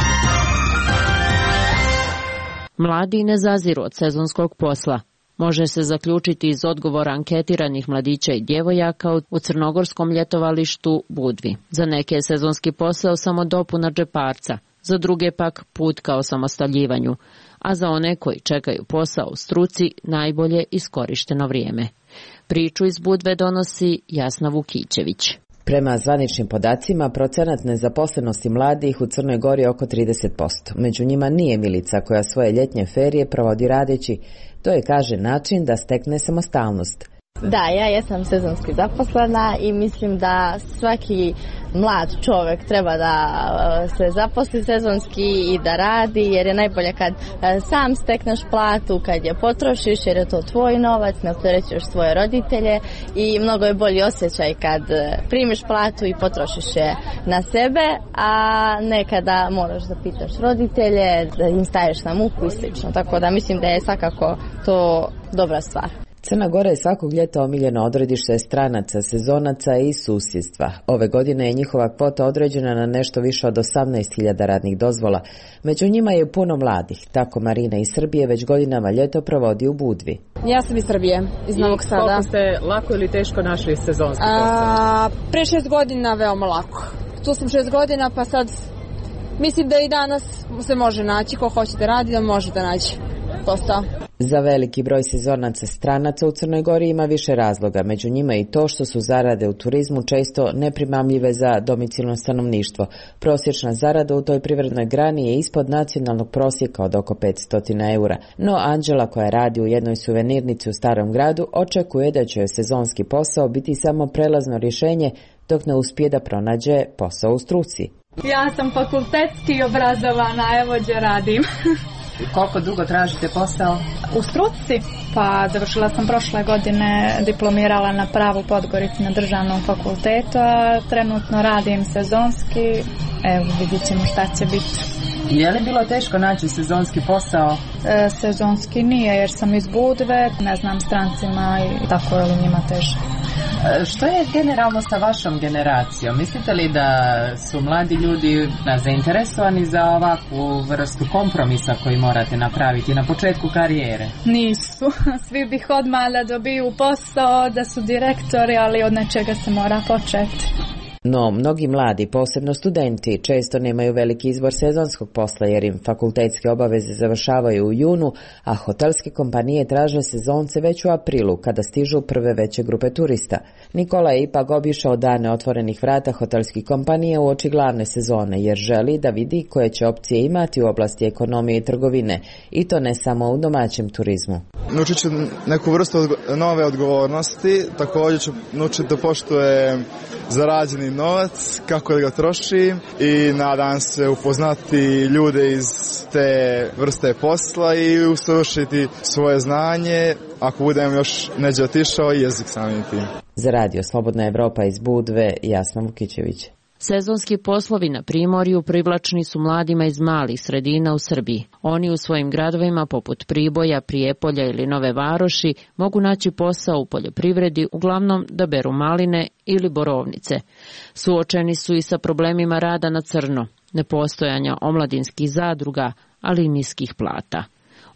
Mladi ne zaziru od sezonskog posla. Može se zaključiti iz odgovora anketiranih mladića i djevojaka u crnogorskom ljetovalištu Budvi. Za neke je sezonski posao samo dopuna džeparca, za druge pak put ka osamostaljivanju, a za one koji čekaju posao u struci najbolje iskorišteno vrijeme. Priču iz Budve donosi Jasna Vukićević. Prema zvaničnim podacima, procenat nezaposlenosti mladih u Crnoj Gori je oko trideset posto. Među njima nije Milica koja svoje ljetnje ferije provodi radeći. To je, kaže, način da stekne samostalnost. Da, ja jesam sezonski zaposlena i mislim da svaki mlad čovjek treba da se zaposli sezonski i da radi, jer je najbolje kad sam stekneš platu, kad je potrošiš, jer je to tvoj novac, ne opterećuješ svoje roditelje i mnogo je bolji osjećaj kad primiš platu i potrošiš je na sebe, a ne kada moraš da pitaš roditelje, da im staješ na muku i slično. Tako da mislim da je svakako to dobra stvar. Crna Gora je svakog ljeta omiljeno odredište stranaca, sezonaca i susjedstva. Ove godine je njihova kvota određena na nešto više od osamnaest hiljada radnih dozvola. Među njima je puno mladih. Tako Marina iz Srbije već godinama ljeto provodi u Budvi. Ja sam iz Srbije, iz Novog Sada. Koliko ste lako ili teško našli sezonski posao? Pre šest godina veoma lako. Tu sam šest godina, pa sad mislim da i danas se može naći. Ko hoće da radi, da može da naći posao. Za veliki broj sezonaca stranaca u Crnoj Gori ima više razloga, među njima i to što su zarade u turizmu često neprimamljive za domicilno stanovništvo. Prosječna zarada u toj privrednoj grani je ispod nacionalnog prosjeka od oko petsto eura. No Anđela, koja radi u jednoj suvenirnici u Starom gradu, očekuje da će joj sezonski posao biti samo prelazno rješenje dok ne uspije da pronađe posao u struci. Ja sam fakultetski obrazovana, evo gdje radim. Koliko dugo tražite posao? U struci? Pa završila sam prošle godine, diplomirala na pravu Podgorici na državnom fakultetu, a trenutno radim sezonski. Evo, vidjet ćemo šta će biti. Je li bilo teško naći sezonski posao? E, sezonski nije, jer sam iz Budve, ne znam, strancima i tako je li njima teže. E, što je generalno sa vašom generacijom? Mislite li da su mladi ljudi zainteresovani za ovakvu vrstu kompromisa koji morate napraviti na početku karijere? Nisu. Svi bih odmah da dobiju posao, da su direktori, ali od nečega se mora početi. No, mnogi mladi, posebno studenti, često nemaju veliki izbor sezonskog posla jer im fakultetske obaveze završavaju u junu, a hotelske kompanije traže sezonce već u aprilu, kada stižu prve veće grupe turista. Nikola je ipak obišao dane otvorenih vrata hotelskih kompanija uoči glavne sezone, jer želi da vidi koje će opcije imati u oblasti ekonomije i trgovine, i to ne samo u domaćem turizmu. Naučit ću neku vrstu odgo- nove odgovornosti, također ću naučiti da poštuje zarađeni novac, kako da ga troši, i nadam se upoznati ljude iz te vrste posla i usavršiti svoje znanje, ako budem još neđe otišao, i jezik samim tim. Za Radio Slobodna Evropa iz Budve, Jasna Vukićević. Sezonski poslovi na Primorju privlačni su mladima iz malih sredina u Srbiji. Oni u svojim gradovima poput Priboja, Prijepolja ili Nove Varoši mogu naći posao u poljoprivredi, uglavnom da beru maline ili borovnice. Suočeni su i sa problemima rada na crno, nepostojanja omladinskih zadruga, ali i niskih plata.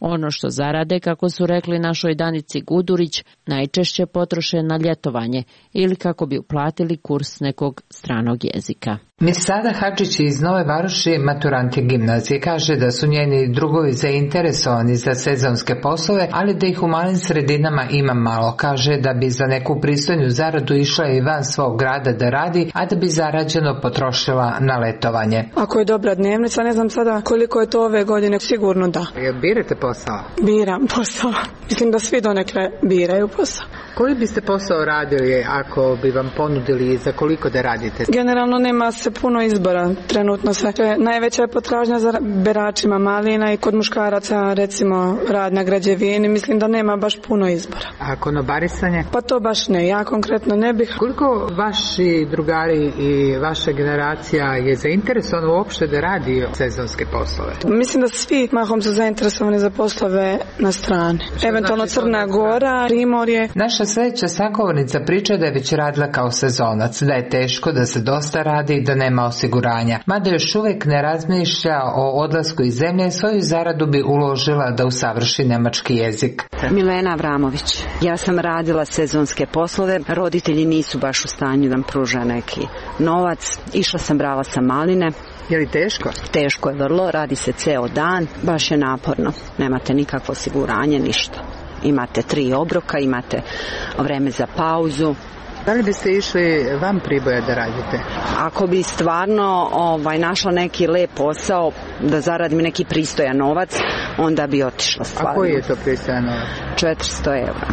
Ono što zarade, kako su rekli našoj Danici Gudurić, najčešće potroše na ljetovanje ili kako bi uplatili kurs nekog stranog jezika. Mirsada Hadžić iz Nove Varoši, maturanti gimnazije, kaže da su njeni drugovi zainteresovani za sezonske poslove, ali da ih u malim sredinama ima malo. Kaže da bi za neku pristojnu zaradu išla i van svog grada da radi, a da bi zarađeno potrošila na letovanje. Ako je dobra dnevnica, ne znam sada koliko je to ove godine, sigurno da. Jel birate posao? Biram posao. Mislim da svi donekle biraju posao. Koji biste posao radili ako bi vam ponudili i za koliko da radite? Generalno nema se puno izbora trenutno sve. Najveća je potražnja za beračima malina i kod muškaraca recimo rad na građevini. Mislim da nema baš puno izbora. A konobarisanje? Pa to baš ne. Ja konkretno ne bih. Koliko vaši drugari i vaša generacija je zainteresovano uopšte da radi sezonske poslove? Mislim da svi mahom su zainteresovani za poslove na strani. Što eventualno znači Crna Gora, Primorje. Naša sljedeća sagovornica priča da je već radila kao sezonac, da je teško, da se dosta radi i da nema osiguranja. Mada još uvijek ne razmišlja o odlasku iz zemlje, svoju zaradu bi uložila da usavrši nemački jezik. Milena Avramović. Ja sam radila sezonske poslove, roditelji nisu baš u stanju da mi pruže neki novac. Išla sam, brala sam maline. Je li teško? Teško je vrlo, radi se ceo dan, baš je naporno. Nemate nikakvo osiguranje, ništa. Imate tri obroka, imate vreme za pauzu. Da li biste išli van Priboja da radite? Ako bi stvarno ovaj, našla neki lep posao, da zaradim neki pristojan novac, onda bi otišla stvarno. A koji je to pristojan novac? četiristo eura.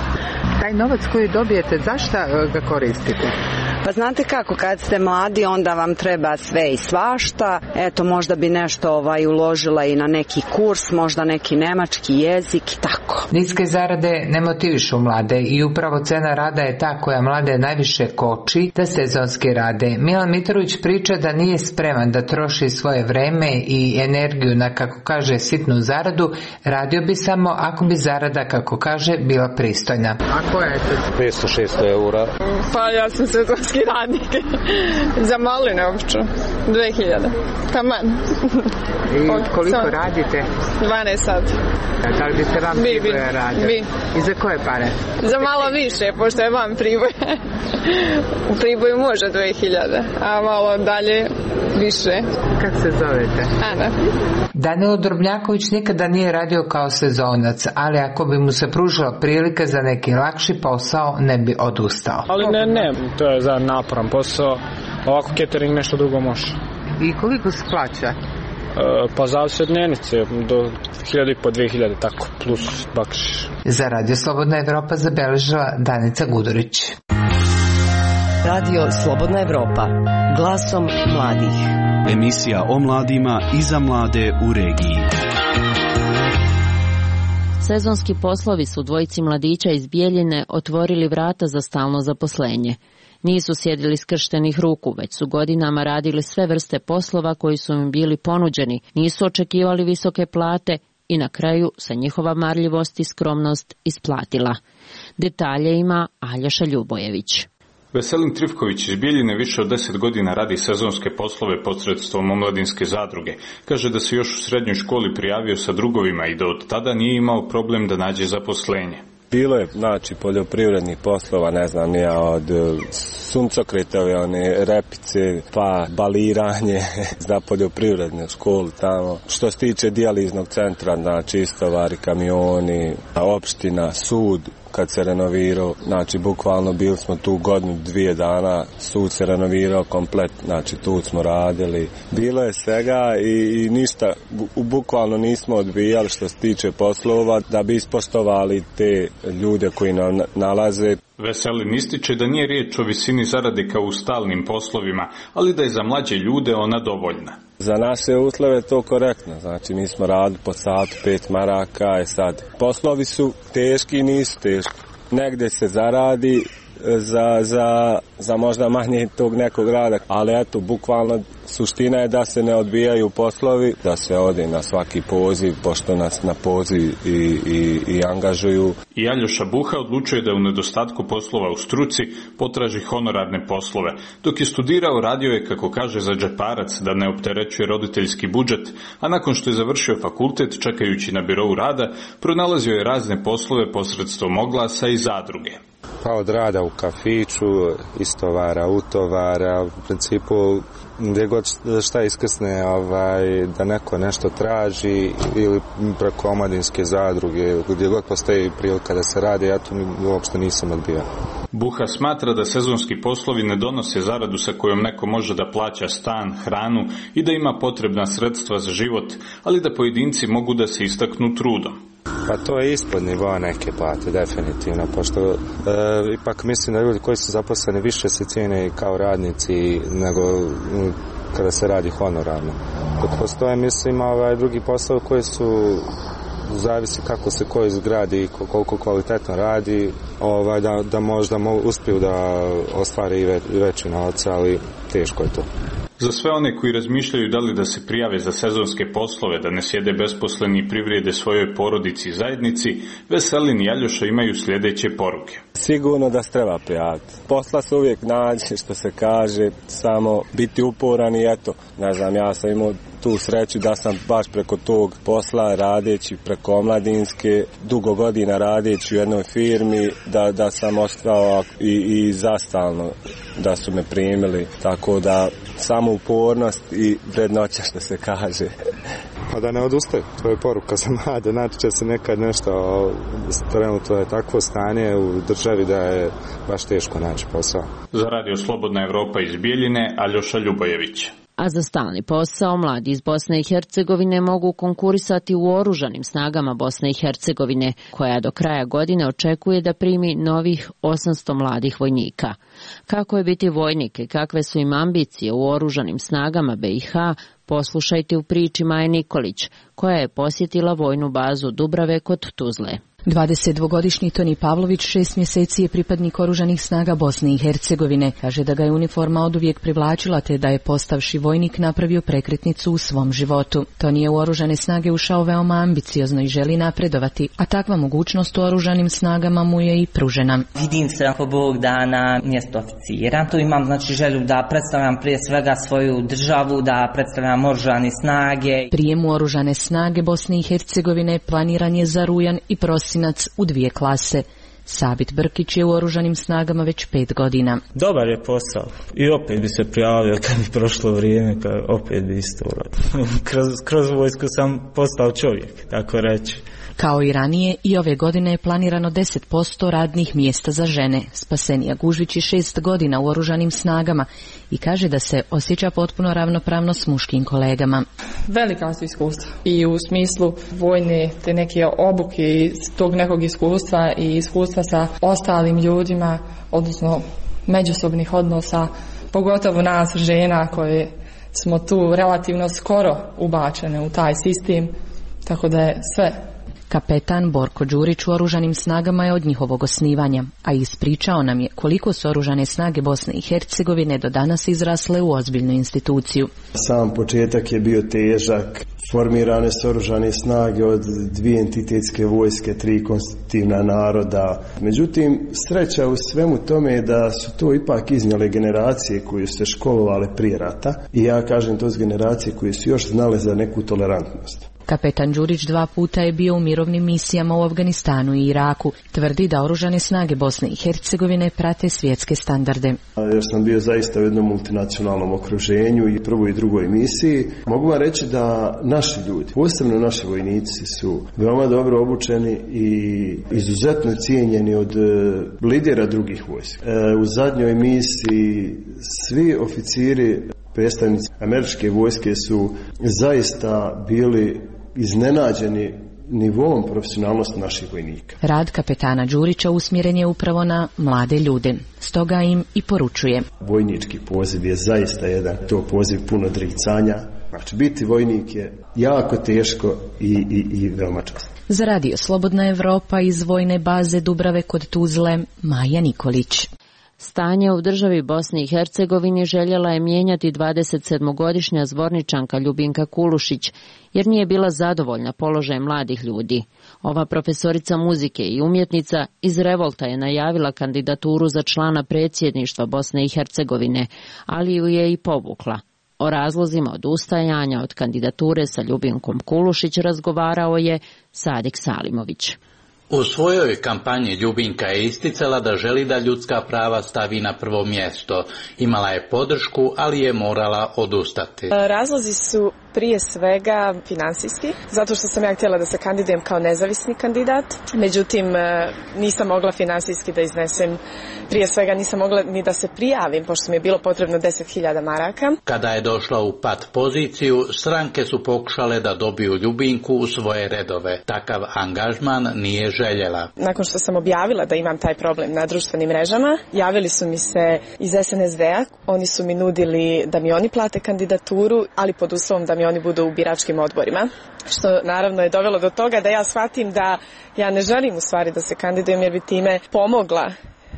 Taj novac koji dobijete, zašto ga koristite? Pa znate kako, kad ste mladi onda vam treba sve i svašta. Eto, možda bi nešto ovaj, uložila i na neki kurs, možda neki nemački jezik i tako. Niske zarade ne motivišu mlade i upravo cena rada je ta koja mlade najviše koči da sezonski rade. Milan Mitrović priča da nije spreman da troši svoje vreme i energiju na, kako kaže, sitnu zaradu. Radio bi samo ako bi zarada, kako kaže, bila pristojna. A koja je to? petsto šesto eura. Pa ja sam sezonski radnik. Za maline obično. dve hiljade. Taman. I koliko Sam. radite? dvanaest sati. Da li biste vam bi, Priboja radio? Bi. I za koje pare? Za malo više, pošto je vam Priboja. U Priboju može dve hiljade, a malo dalje više. Kad se zovete? Ana. Danilo Drobnjaković nikada nije radio kao sezonac, ali ako bi mu se pružila prilika za neki lakši posao, ne bi odustao. Ali ne, ne, to je za naporan posao. Ovako catering nešto drugo može. I koliko se plaća? E, pa zavisi od dnevnice, do hiljadu i po dve hiljade, tako, plus bakšiš. Za Radio Slobodna Evropa zabeležila Danica Gudurić. Radio Slobodna Evropa, glasom mladih. Emisija o mladima i za mlade u regiji. Sezonski poslovi su dvojici mladića iz Bijeljine otvorili vrata za stalno zaposlenje. Nisu sjedili skrštenih ruku, već su godinama radili sve vrste poslova koji su im bili ponuđeni, nisu očekivali visoke plate i na kraju se njihova marljivost i skromnost isplatila. Detalje ima Aljaša Ljubojević. Veselin Trifković iz Bijeljine više od deset godina radi sezonske poslove posredstvom omladinske zadruge. Kaže da se još u srednjoj školi prijavio sa drugovima i da od tada nije imao problem da nađe zaposlenje. Bilo je, znači, poljoprivrednih poslova, ne znam, ja od suncokretove, one repice, pa baliranje za poljoprivrednu školu tamo. Što se tiče dijaliznog centra, znači, istovari, kamioni, opština, sud, kad se renovirao, znači bukvalno bili smo tu godinu, dvije dana, sud se renovirao komplet, znači tu smo radili. Bilo je svega i, i ništa, bu, bukvalno nismo odbijali što se tiče poslova da bi ispoštovali te ljude koji nam nalaze. Veselin ističe da nije riječ o visini zarade kao u stalnim poslovima, ali da je za mlađe ljude ona dovoljna. Za naše uslove je to korektno, znači mi smo radili po satu pet maraka, je sad poslovi su teški i nisu teški. Negdje se zaradi, za, za, za možda manje tog nekog rada, ali eto, bukvalno suština je da se ne odbijaju poslovi, da se ode na svaki poziv, pošto nas na poziv i, i, i angažuju. I Aljoša Buha odlučuje da u nedostatku poslova u struci potraži honorarne poslove. Dok je studirao, radio je, kako kaže, za džeparac, da ne opterećuje roditeljski budžet, a nakon što je završio fakultet, čekajući na birou rada, pronalazio je razne poslove posredstvom oglasa i zadruge. Pa od rada u kafiću, istovara, utovara, u principu gdje god šta iskrsne, ovaj, da neko nešto traži, ili preko omladinske zadruge, gdje god postoji prilika da se radi, ja tu uopšte nisam odbijao. Buha smatra da sezonski poslovi ne donose zaradu sa kojom neko može da plaća stan, hranu i da ima potrebna sredstva za život, ali da pojedinci mogu da se istaknu trudom. Pa to je ispod nivoa neke plate, definitivno, pošto e, ipak mislim da ljudi koji su zaposleni više se cijene kao radnici nego m, kada se radi honorarno. Dok postoje, mislim, ovaj, drugi poslovi koji su, zavisi kako se koji zgradi i koliko kvalitetno radi, ovaj, da, da možda mo, uspiju da ostvari i ve, veći novac, ali teško je to. Za sve one koji razmišljaju da li da se prijave za sezonske poslove, da ne sjede besposleni i privrijede svojoj porodici i zajednici, Veselin i Aljoša imaju sljedeće poruke. Sigurno da se treba prijaviti. Posla se uvijek nađe, što se kaže, samo biti uporan i eto, ne znam, ja sam imao tu sreću da sam baš preko tog posla, radeći preko omladinske, dugo godina radeći u jednoj firmi, da, da sam ostao i, i zastalno da su me primili, tako da samo upornost i vrednoća, što se kaže. Pa da ne odustaju, to je poruka za mlade, znači će se nekad nešto, trenutno je takvo stanje u državi da je baš teško naći posao. Za Radio Slobodna Evropa iz Bijeljine, Aljoša Ljubojević. A za stalni posao mladi iz Bosne i Hercegovine mogu konkurisati u oružanim snagama Bosne i Hercegovine, koja do kraja godine očekuje da primi novih osamsto mladih vojnika. Kako je biti vojnik i kakve su im ambicije u oružanim snagama B i H, poslušajte u priči Maje Nikolić, koja je posjetila vojnu bazu Dubrave kod Tuzle. dvadesetdvogodišnji Toni Pavlović šest mjeseci je pripadnik oružanih snaga Bosne i Hercegovine. Kaže da ga je uniforma oduvijek privlačila te da je postavši vojnik napravio prekretnicu u svom životu. Toni je u oružane snage ušao veoma ambiciozno i želi napredovati, a takva mogućnost u oružanim snagama mu je i pružena. Vidim se ako Bog da na mjesto oficira. Tu imam znači želju da predstavljam prije svega svoju državu, da predstavljam oružane snage. Prijem u oružane snage Bosne i Hercegovine planiran je za rujan i prosinac u dvije klase. Sabit Brkić je u oružanim snagama već pet godina. Dobar je posao i opet bi se prijavio kad bi prošlo vrijeme, kad opet bi isto uradio. kroz, kroz vojsku sam postao čovjek, tako reći. Kao i ranije, i ove godine je planirano deset posto radnih mjesta za žene. Spasenija Gužvić je šest godina u oružanim snagama i kaže da se osjeća potpuno ravnopravno s muškim kolegama. Velika su iskustva i u smislu vojne te neke obuke i tog nekog iskustva i iskustva sa ostalim ljudima, odnosno međusobnih odnosa, pogotovo nas žena koje smo tu relativno skoro ubačene u taj sistem, tako da je sve. Kapetan Borko Đurić u oružanim snagama je od njihovog osnivanja, a ispričao nam je koliko su oružane snage Bosne i Hercegovine do danas izrasle u ozbiljnu instituciju. Sam početak je bio težak. Formirane su oružane snage od dvije entitetske vojske, tri konstitutivna naroda. Međutim, sreća u svemu tome je da su to ipak iznijele generacije koje su se školovale prije rata. I ja kažem to s generacije koje su još znale za neku tolerantnost. Kapetan Đurić dva puta je bio u mirovnim misijama u Afganistanu i Iraku. Tvrdi da oružane snage Bosne i Hercegovine prate svjetske standarde. Jer sam bio zaista u jednom multinacionalnom okruženju i prvoj i drugoj misiji. Mogu vam reći da naši ljudi, posebno naši vojnici, su veoma dobro obučeni i izuzetno cijenjeni od lidera drugih vojska. U zadnjoj misiji svi oficiri, predstavnici američke vojske su zaista bili iznenađeni nivom profesionalnosti naših vojnika. Rad kapetana Đurića usmjeren je upravo na mlade ljude, stoga im i poručuje. Vojnički poziv je zaista jedan to poziv puno odricanja. Znači biti vojnik je jako teško i, i, i veoma časno. Za Radio Slobodna Evropa iz vojne baze Dubrave kod Tuzle, Maja Nikolić. Stanje u državi Bosni i Hercegovini željela je mijenjati dvadesetsedmogodišnja zvorničanka Ljubinka Kulušić, jer nije bila zadovoljna položajem mladih ljudi. Ova profesorica muzike i umjetnica iz revolta je najavila kandidaturu za člana predsjedništva Bosne i Hercegovine, ali ju je i povukla. O razlozima odustajanja od kandidature sa Ljubinkom Kulušić razgovarao je Sadik Salimović. U svojoj kampanji Ljubinka je isticala da želi da ljudska prava stavi na prvo mjesto. Imala je podršku, ali je morala odustati. Razlozi su prije svega finansijski, zato što sam ja htjela da se kandidujem kao nezavisni kandidat, međutim nisam mogla finansijski da iznesem, prije svega nisam mogla ni da se prijavim, pošto mi je bilo potrebno deset hiljada maraka. Kada je došla u pat poziciju, stranke su pokušale da dobiju Ljubinku u svoje redove. Takav angažman nije željela. Nakon što sam objavila da imam taj problem na društvenim mrežama, javili su mi se iz es en es de-a, oni su mi nudili da mi oni plate kandidaturu, ali pod uslovom da mi oni budu u biračkim odborima, što naravno je dovelo do toga da ja shvatim da ja ne želim u stvari da se kandidujem, jer bi time pomogla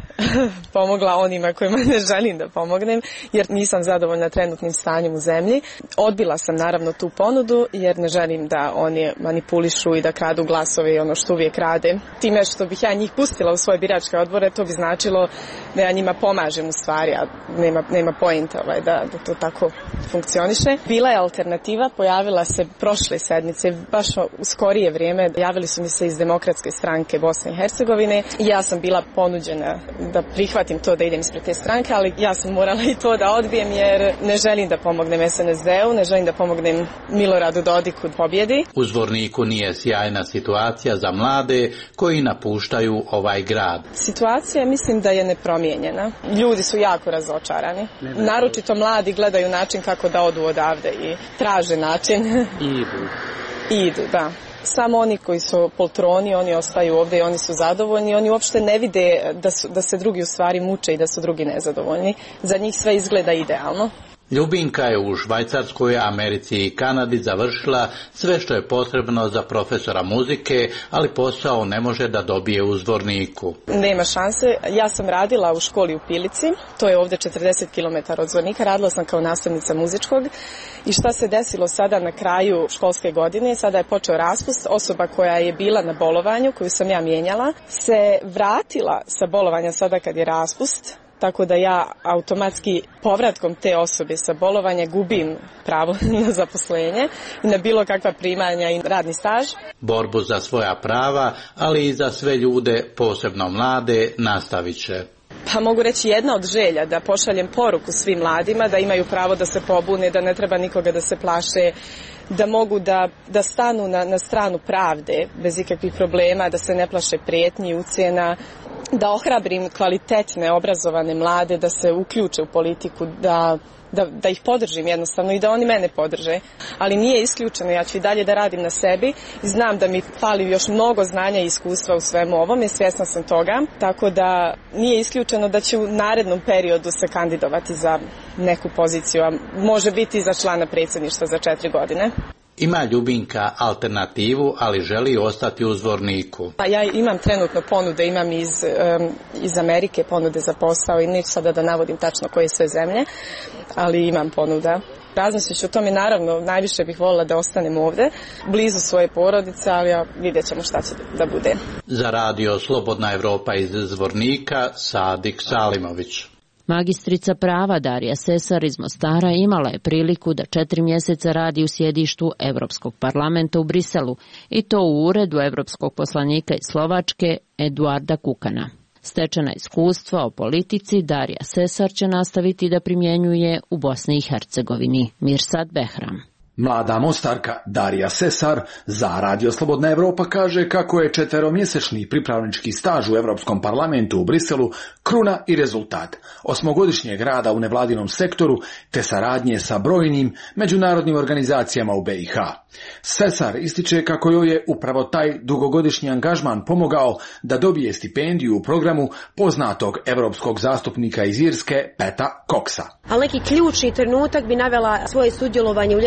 pomogla onima kojima ne želim da pomognem, jer nisam zadovoljna trenutnim stanjem u zemlji. Odbila sam naravno tu ponudu, jer ne želim da oni manipulišu i da kradu glasove i ono što uvijek rade. Time što bih ja njih pustila u svoje biračke odbore, to bi značilo da ja njima pomažem u stvari, a nema, nema pointa ovaj, da, da to tako funkcioniše. Bila je alternativa, pojavila se prošle sedmice, baš u skorije vrijeme, javili su mi se iz Demokratske stranke Bosne i Hercegovine i ja sam bila ponuđena da prihvatim to da idem ispred te stranke, ali ja sam morala i to da odbijem, jer ne želim da pomognem es en es de-u, ne želim da pomognem Miloradu Dodiku pobjedi. U Zvorniku nije sjajna situacija za mlade koji napuštaju ovaj grad. Situacija mislim da je nepromijenjena. Ljudi su jako razočarani. Naročito mladi gledaju način kako da odu odavde i traže način. I idu. I idu, da. Samo oni koji su poltroni, oni ostaju ovdje i oni su zadovoljni. Oni uopšte ne vide da, su, da se drugi u stvari muče i da su drugi nezadovoljni. Za njih sve izgleda idealno. Ljubinka je u Švajcarskoj, Americi i Kanadi završila sve što je potrebno za profesora muzike, ali posao ne može da dobije u Zvorniku. Nema šanse. Ja sam radila u školi u Pilici, to je ovdje četrdeset kilometara od Zvornika, radila sam kao nastavnica muzičkog. I šta se desilo sada na kraju školske godine? Sada je počeo raspust. Osoba koja je bila na bolovanju, koju sam ja mijenjala, se vratila sa bolovanja sada kad je raspust. Tako da ja automatski povratkom te osobe sa bolovanja gubim pravo na zaposlenje i na bilo kakva primanja i radni staž. Borbu za svoja prava, ali i za sve ljude, posebno mlade, nastavit će. Pa mogu reći jedna od želja da pošaljem poruku svim mladima da imaju pravo da se pobune, da ne treba nikoga da se plaše, da mogu da, da stanu na, na stranu pravde bez ikakvih problema, da se ne plaše prijetnji, ucjena, da ohrabrim kvalitetne, obrazovane mlade da se uključe u politiku, da, da, da ih podržim jednostavno i da oni mene podrže. Ali nije isključeno, ja ću i dalje da radim na sebi. Znam da mi fali još mnogo znanja i iskustva u svemu ovome, svjesna sam toga. Tako da nije isključeno da ću u narednom periodu se kandidovati za neku poziciju, a može biti za člana predsjedništva za četiri godine. Ima Ljubinka alternativu, ali želi ostati u Zvorniku. Ja imam trenutno ponude, imam iz, um, iz Amerike ponude za posao i neću sada da navodim tačno koje sve zemlje, ali imam ponuda. Razmislit ću o tome, naravno, najviše bih voljela da ostanem ovdje, blizu svoje porodice, ali ja vidjet ćemo šta će da bude. Za radio Slobodna Evropa iz Zvornika, Sadik Salimović. Magistrica prava Darija Sesar iz Mostara imala je priliku da četiri mjeseca radi u sjedištu Europskog parlamenta u Briselu i to u uredu Europskog poslanika iz Slovačke Eduarda Kukana. Stečena iskustva o politici Darija Sesar će nastaviti da primjenjuje u Bosni i Hercegovini. Mirsad Behram. Mlada Mostarka Darija Sesar za Radio Slobodna Evropa kaže kako je četveromjesečni pripravnički staž u Europskom parlamentu u Briselu kruna i rezultat osmogodišnjeg rada u nevladinom sektoru te saradnje sa brojnim međunarodnim organizacijama u be i ha. Sesar ističe kako joj je upravo taj dugogodišnji angažman pomogao da dobije stipendiju u programu poznatog europskog zastupnika iz Irske Peta Coxa. Ali neki ključni trenutak bi navela svoje sudjelovanje u ljetnom programu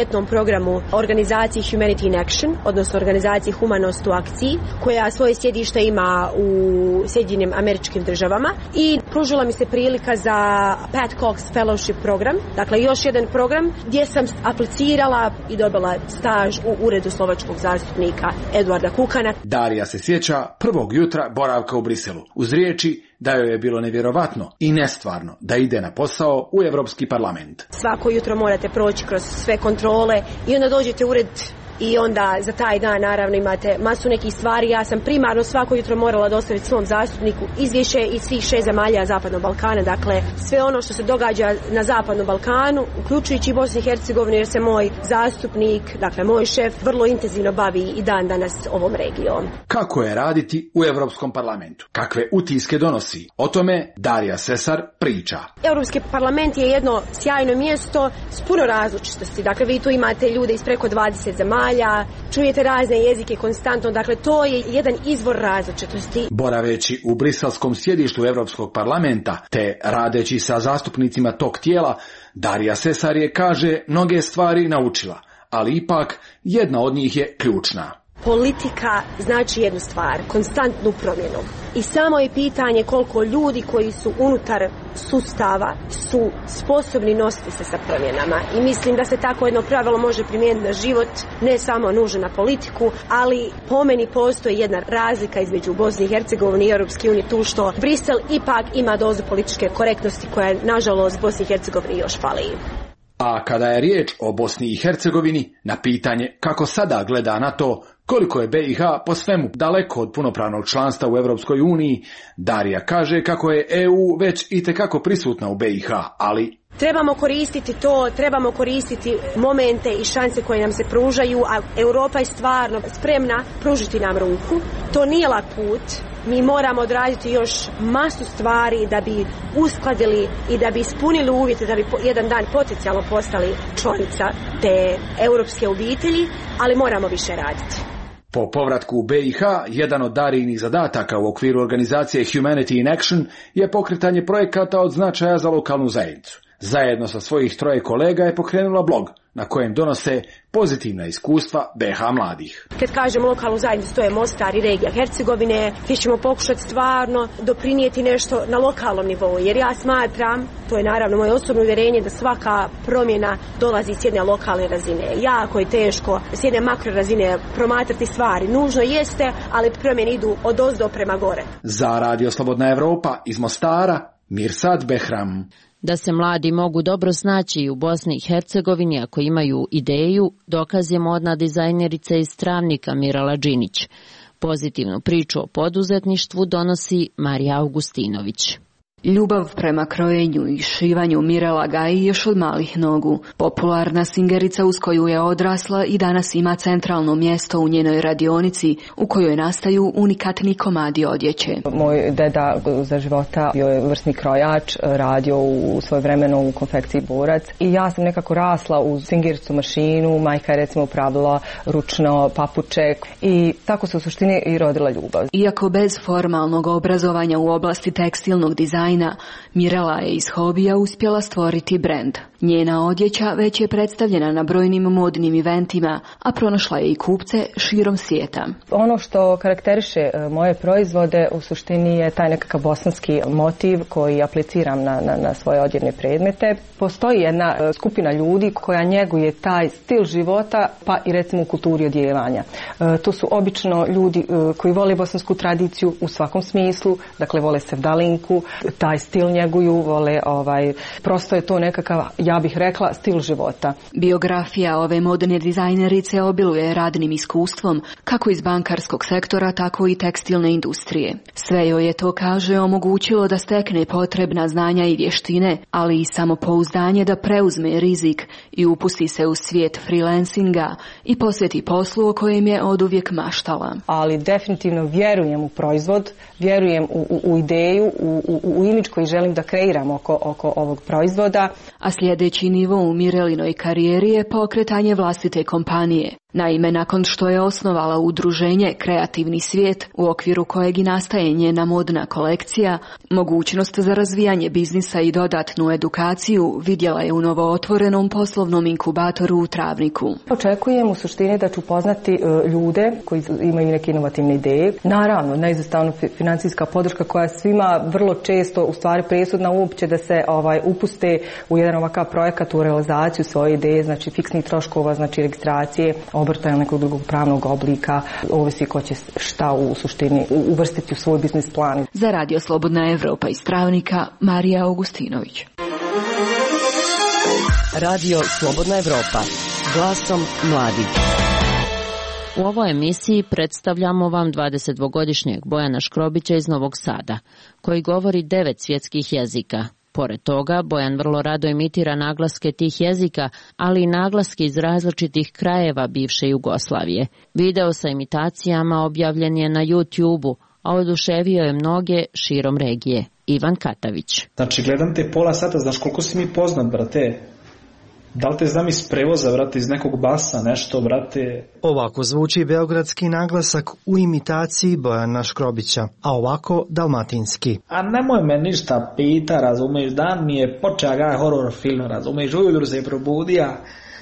programu organizaciji Humanity in Action, odnosno organizaciji Humanost u akciji, koja svoje sjedište ima u Sjedinjenim Američkim Državama, i pružila mi se prilika za Pat Cox Fellowship program, dakle još jedan program gdje sam aplicirala i dobila staž u uredu slovačkog zastupnika Eduarda Kukana. Darija se sjeća prvog jutra boravka u Briselu, uz riječi da joj je bilo nevjerovatno i nestvarno da ide na posao u Europski parlament. Svako jutro morate proći kroz sve kontrole i onda dođete u ured i onda za taj dan naravno imate masu nekih stvari. Ja sam primarno svako jutro morala dostaviti svom zastupniku izvješće iz svih šest zemalja Zapadnog Balkana, dakle sve ono što se događa na Zapadnom Balkanu, uključujući i Bosnu i Hercegovinu, jer se moj zastupnik, dakle moj šef, vrlo intenzivno bavi i dan danas ovom regijom. Kako je raditi u Europskom parlamentu? Kakve utiske donosi? O tome Darija Sesar priča. Europski parlament je jedno sjajno mjesto s puno različitosti. Dakle, vi tu imate ljude iz preko dvadeset zemalja, čujete razne jezike konstantno, dakle to je jedan izvor različitosti. Boraveći u briselskom sjedištu Europskog parlamenta te radeći sa zastupnicima tog tijela, Darija Sesar je, kaže, mnoge stvari naučila, ali ipak jedna od njih je ključna. Politika znači jednu stvar, konstantnu promjenu. I samo je pitanje koliko ljudi koji su unutar sustava su sposobni nositi se sa promjenama. I mislim da se tako jedno pravilo može primijeniti na život, ne samo nužno na politiku, ali po meni postoji jedna razlika između Bosne i Hercegovine i Europske unije, tu što Brisel ipak ima dozu političke korektnosti koja nažalost Bosni i Hercegovini još fali. A kada je riječ o Bosni i Hercegovini, na pitanje kako sada gleda na to koliko je be i ha po svemu daleko od punopravnog članstva u Europskoj uniji, Darija kaže kako je e u već itekako prisutna u be i ha, ali trebamo koristiti to, trebamo koristiti momente i šanse koje nam se pružaju, a Europa je stvarno spremna pružiti nam ruku. To nije lak put. Mi moramo odraditi još masu stvari da bi uskladili i da bi ispunili uvjete da bi jedan dan potencijalno postali članica te europske obitelji, ali moramo više raditi. Po povratku u be i ha, jedan od Darijinih zadataka u okviru organizacije Humanity in Action je pokretanje projekata od značaja za lokalnu zajednicu. Zajedno sa svojih troje kolega je pokrenula blog na kojem donose pozitivna iskustva be ha mladih. Kad kažem lokalnu zajednicu, to je Mostar i regija Hercegovine, gdje ćemo pokušati stvarno doprinijeti nešto na lokalnom nivou, jer ja smatram, to je naravno moje osobno uvjerenje, da svaka promjena dolazi s jedne lokalne razine. Jako je teško s jedne makro razine promatrati stvari. Nužno jeste, ali promjene idu od ozdo prema gore. Za Radio Slobodna Evropa iz Mostara, Mirsad Behram. Da se mladi mogu dobro snaći i u Bosni i Hercegovini ako imaju ideju, dokaz je modna dizajnerica iz Travnika Mirala Đinić. Pozitivnu priču o poduzetništvu donosi Marija Augustinović. Ljubav prema krojenju i šivanju Mirela gaji još od malih nogu. Popularna singerica uz koju je odrasla i danas ima centralno mjesto u njenoj radionici u kojoj nastaju unikatni komadi odjeće. Moj deda za života bio je vrsni krojač, radio u svoje vremeno u konfekciji Borac i ja sam nekako rasla uz singericu mašinu, majka je recimo pravila ručno papuče i tako se u suštini i rodila ljubav. Iako bez formalnog obrazovanja u oblasti tekstilnog dizajna, Mirela je iz hobija uspjela stvoriti brend. Njena odjeća već je predstavljena na brojnim modnim eventima, a pronašla je i kupce širom svijeta. Ono što karakteriše moje proizvode u suštini je taj nekakav bosanski motiv koji apliciram na, na, na svoje odjevne predmete. Postoji jedna skupina ljudi koja njeguje taj stil života, pa i recimo u kulturi odjevanja. E, to su obično ljudi e, koji vole bosansku tradiciju u svakom smislu, dakle vole sevdalinku, taj stil njeguju, vole ovaj, prosto je to nekakav, ja bih rekla, stil života. Biografija ove modne dizajnerice obiluje radnim iskustvom, kako iz bankarskog sektora, tako i tekstilne industrije. Sve joj je to, kaže, omogućilo da stekne potrebna znanja i vještine, ali i samopouzdanje da preuzme rizik i upusti se u svijet freelancinga i posveti poslu o kojem je oduvijek maštala. Ali definitivno vjerujem u proizvod, vjerujem u, u, u ideju, u, u, u imidž koji želim da kreiram oko, oko ovog proizvoda. A sljedeći nivo u Mirelinoj karijeri je pokretanje vlastite kompanije. Naime, nakon što je osnovala udruženje Kreativni svijet, u okviru kojeg i nastaje njena modna kolekcija, mogućnost za razvijanje biznisa i dodatnu edukaciju vidjela je u novootvorenom poslovnom inkubatoru u Travniku. Očekujem u suštini da ću poznati ljude koji imaju neke inovativne ideje. Naravno, neizostavno financijska podrška koja svima vrlo često u stvari presudna uopće da se ovaj upuste u jedan ovakav projekat, u realizaciju svoje ideje, znači fiksnih troškova, znači registracije, obrta ili nekog drugog pravnog oblika, ovisi ko će šta u suštini uvrstiti u svoj biznis plan. Za Radio Slobodna Evropa iz Travnika, Marija Augustinović. Radio Slobodna Evropa, glasom mladih. U ovoj emisiji predstavljamo vam dvadesetdvogodišnjeg Bojana Škrobića iz Novog Sada, koji govori devet svjetskih jezika. Pored toga, Bojan vrlo rado imitira naglaske tih jezika, ali i naglaske iz različitih krajeva bivše Jugoslavije. Video sa imitacijama objavljen je na YouTube-u, a oduševio je mnoge širom regije. Ivan Katavić. Znači, gledam te pola sata, znaš koliko si mi poznat, brate? Da li te znam iz prevoza, brate, iz nekog basa, nešto, brate? Ovako zvuči beogradski naglasak u imitaciji Bojana Škrobića, a ovako dalmatinski. A nemoj me ništa pita, razumiješ, dan mi je počeo gaj horror film, razumiješ, ujutru se probudija,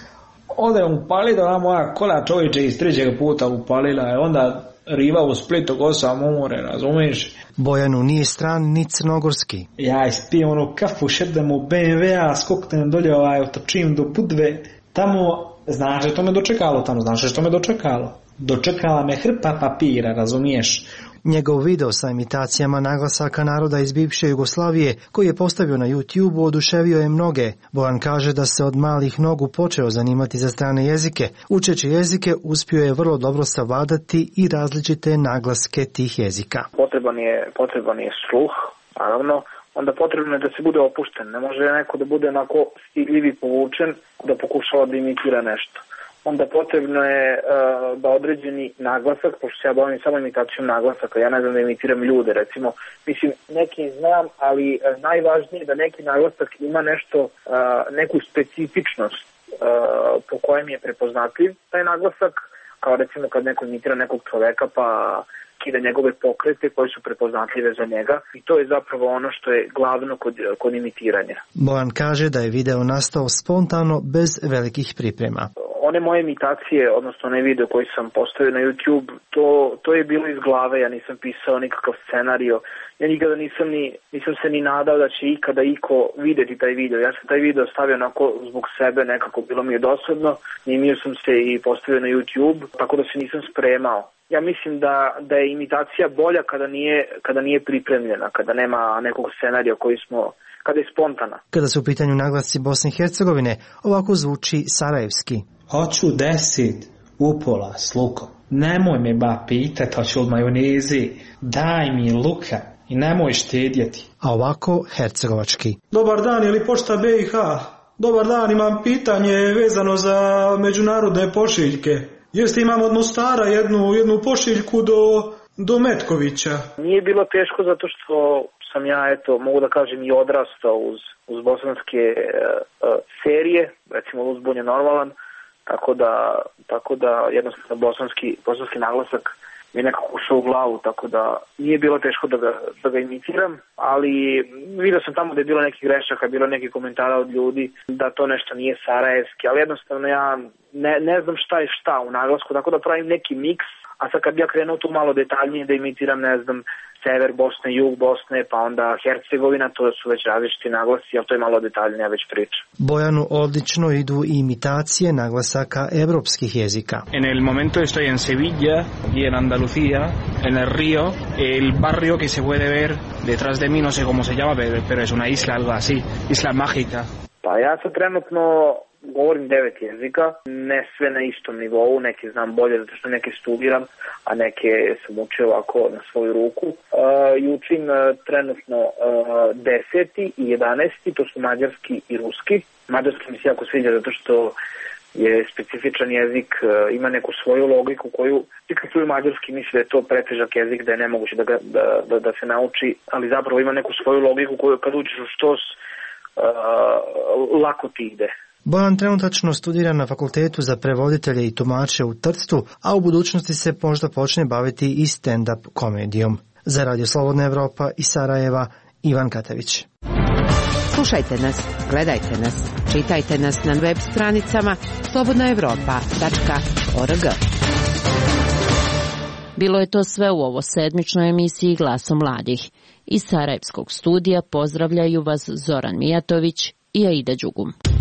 ode upalila ona moja kola čovječe iz trećeg puta upalila je, onda riva u Splitu gosa more, razumiješ? Bojanu nije stran ni crnogorski. Ja ispijem onu kafu, šedem u be em ve-a, skoknem dolje, ovaj, otočim do Budve, tamo, znaš što me dočekalo tamo, znaš što me dočekalo? Dočekala me hrpa papira, razumiješ? Njegov video sa imitacijama naglasaka naroda iz bivše Jugoslavije, koji je postavio na YouTube, oduševio je mnoge. Bojan kaže da se od malih nogu počeo zanimati za strane jezike. Učeći jezike uspio je vrlo dobro savladati i različite naglaske tih jezika. Potreban je, potreban je sluh, naravno. Onda potrebno je da se bude opušten. Ne može neko da bude onako stidljiv i povučen, da pokušava da imitira nešto. Onda potrebno je uh, da određeni naglasak, pošto se ja bavim samo imitacijom naglasaka, ja ne znam da imitiram ljude, recimo, mislim, neki znam, ali uh, najvažnije je da neki naglasak ima nešto, uh, neku specifičnost uh, po kojem je prepoznatljiv taj naglasak, kao recimo kad neko imitira nekog čoveka pa kida njegove pokrete koji su prepoznatljive za njega i to je zapravo ono što je glavno kod, kod imitiranja. Bojan kaže da je video nastao spontano bez velikih priprema. One moje imitacije, odnosno onaj video koji sam postavio na YouTube, to, to je bilo iz glave, ja nisam pisao nikakav scenario, ja nikada nisam, ni, nisam se ni nadao da će ikada iko vidjeti taj video. Ja sam taj video stavio onako zbog sebe, nekako bilo mi je dosadno, snimio sam se i postavio na YouTube, tako da se nisam spremao. Ja mislim da, da je imitacija bolja kada nije, kada nije pripremljena, kada nema nekog scenarija koji smo, kada je spontana. Kada su u pitanju naglasci Bosne i Hercegovine, ovako zvuči sarajevski. Hoću deset upola s lukom. Nemoj me ba pitat, hoću od majonezi. Daj mi luka i nemoj štedjeti. A ovako hercegovački. Dobar dan, je li pošta be i ha? Dobar dan, imam pitanje vezano za međunarodne pošiljke. Jeste, imam od Mostara jednu, jednu pošiljku do, do Metkovića. Nije bilo teško zato što sam ja, eto, mogu da kažem i odrastao uz, uz bosanske uh, serije, recimo Luzbun je normalan, tako da, tako da jednostavno bosanski, bosanski naglasak mi je nekako ušao u glavu, tako da nije bilo teško da ga, da ga imitiram, ali vidio sam tamo da je bilo nekih grešaka, bilo nekih komentara od ljudi da to nešto nije sarajevski, ali jednostavno ja ne, ne znam šta je šta u naglasku, tako da pravim neki miks, a sad kad bi ja krenuo tu malo detaljnije da imitiram, ne znam, sever Bosne, jug Bosne, pa onda Hercegovina, to su već različiti naglasi, ali to je malo detaljnija već priča. Bojanu odlično idu i imitacije naglasaka evropskih jezika. En el momento estoy en Sevilla, y en Andalucía, en el río, el barrio que se puede ver detrás de mí, no sé cómo se llama, pero es una isla, algo así, isla mágica. Pa ja sam trenutno govorim devet jezika, ne sve na istom nivou, neke znam bolje zato što neke studiram, a neke sam učio ovako na svoju ruku. Uh, I učim uh, trenutno uh, deseti i jedanesti, to su mađarski i ruski. Mađarski mi se jako sviđa zato što je specifičan jezik, uh, ima neku svoju logiku koju, ti kad čuju mađarski misli da je to pretežak jezik, da je nemoguće da, ga, da, da, da se nauči, ali zapravo ima neku svoju logiku koju kad učiš u štos, uh, lako ti ide. Bojan trenutačno studira na Fakultetu za prevoditelje i tumače u Trstu, a u budućnosti se možda počne baviti i stand-up komedijom. Za Radio Slobodna Evropa iz Sarajeva, Ivan Katević. Slušajte nas, gledajte nas, čitajte nas na web stranicama slobodna evropa tačka org. Bilo je to sve u ovo sedmičnoj emisiji Glasom mladih. Iz Sarajevskog studija pozdravljaju vas Zoran Mijatović i Aida Đugum.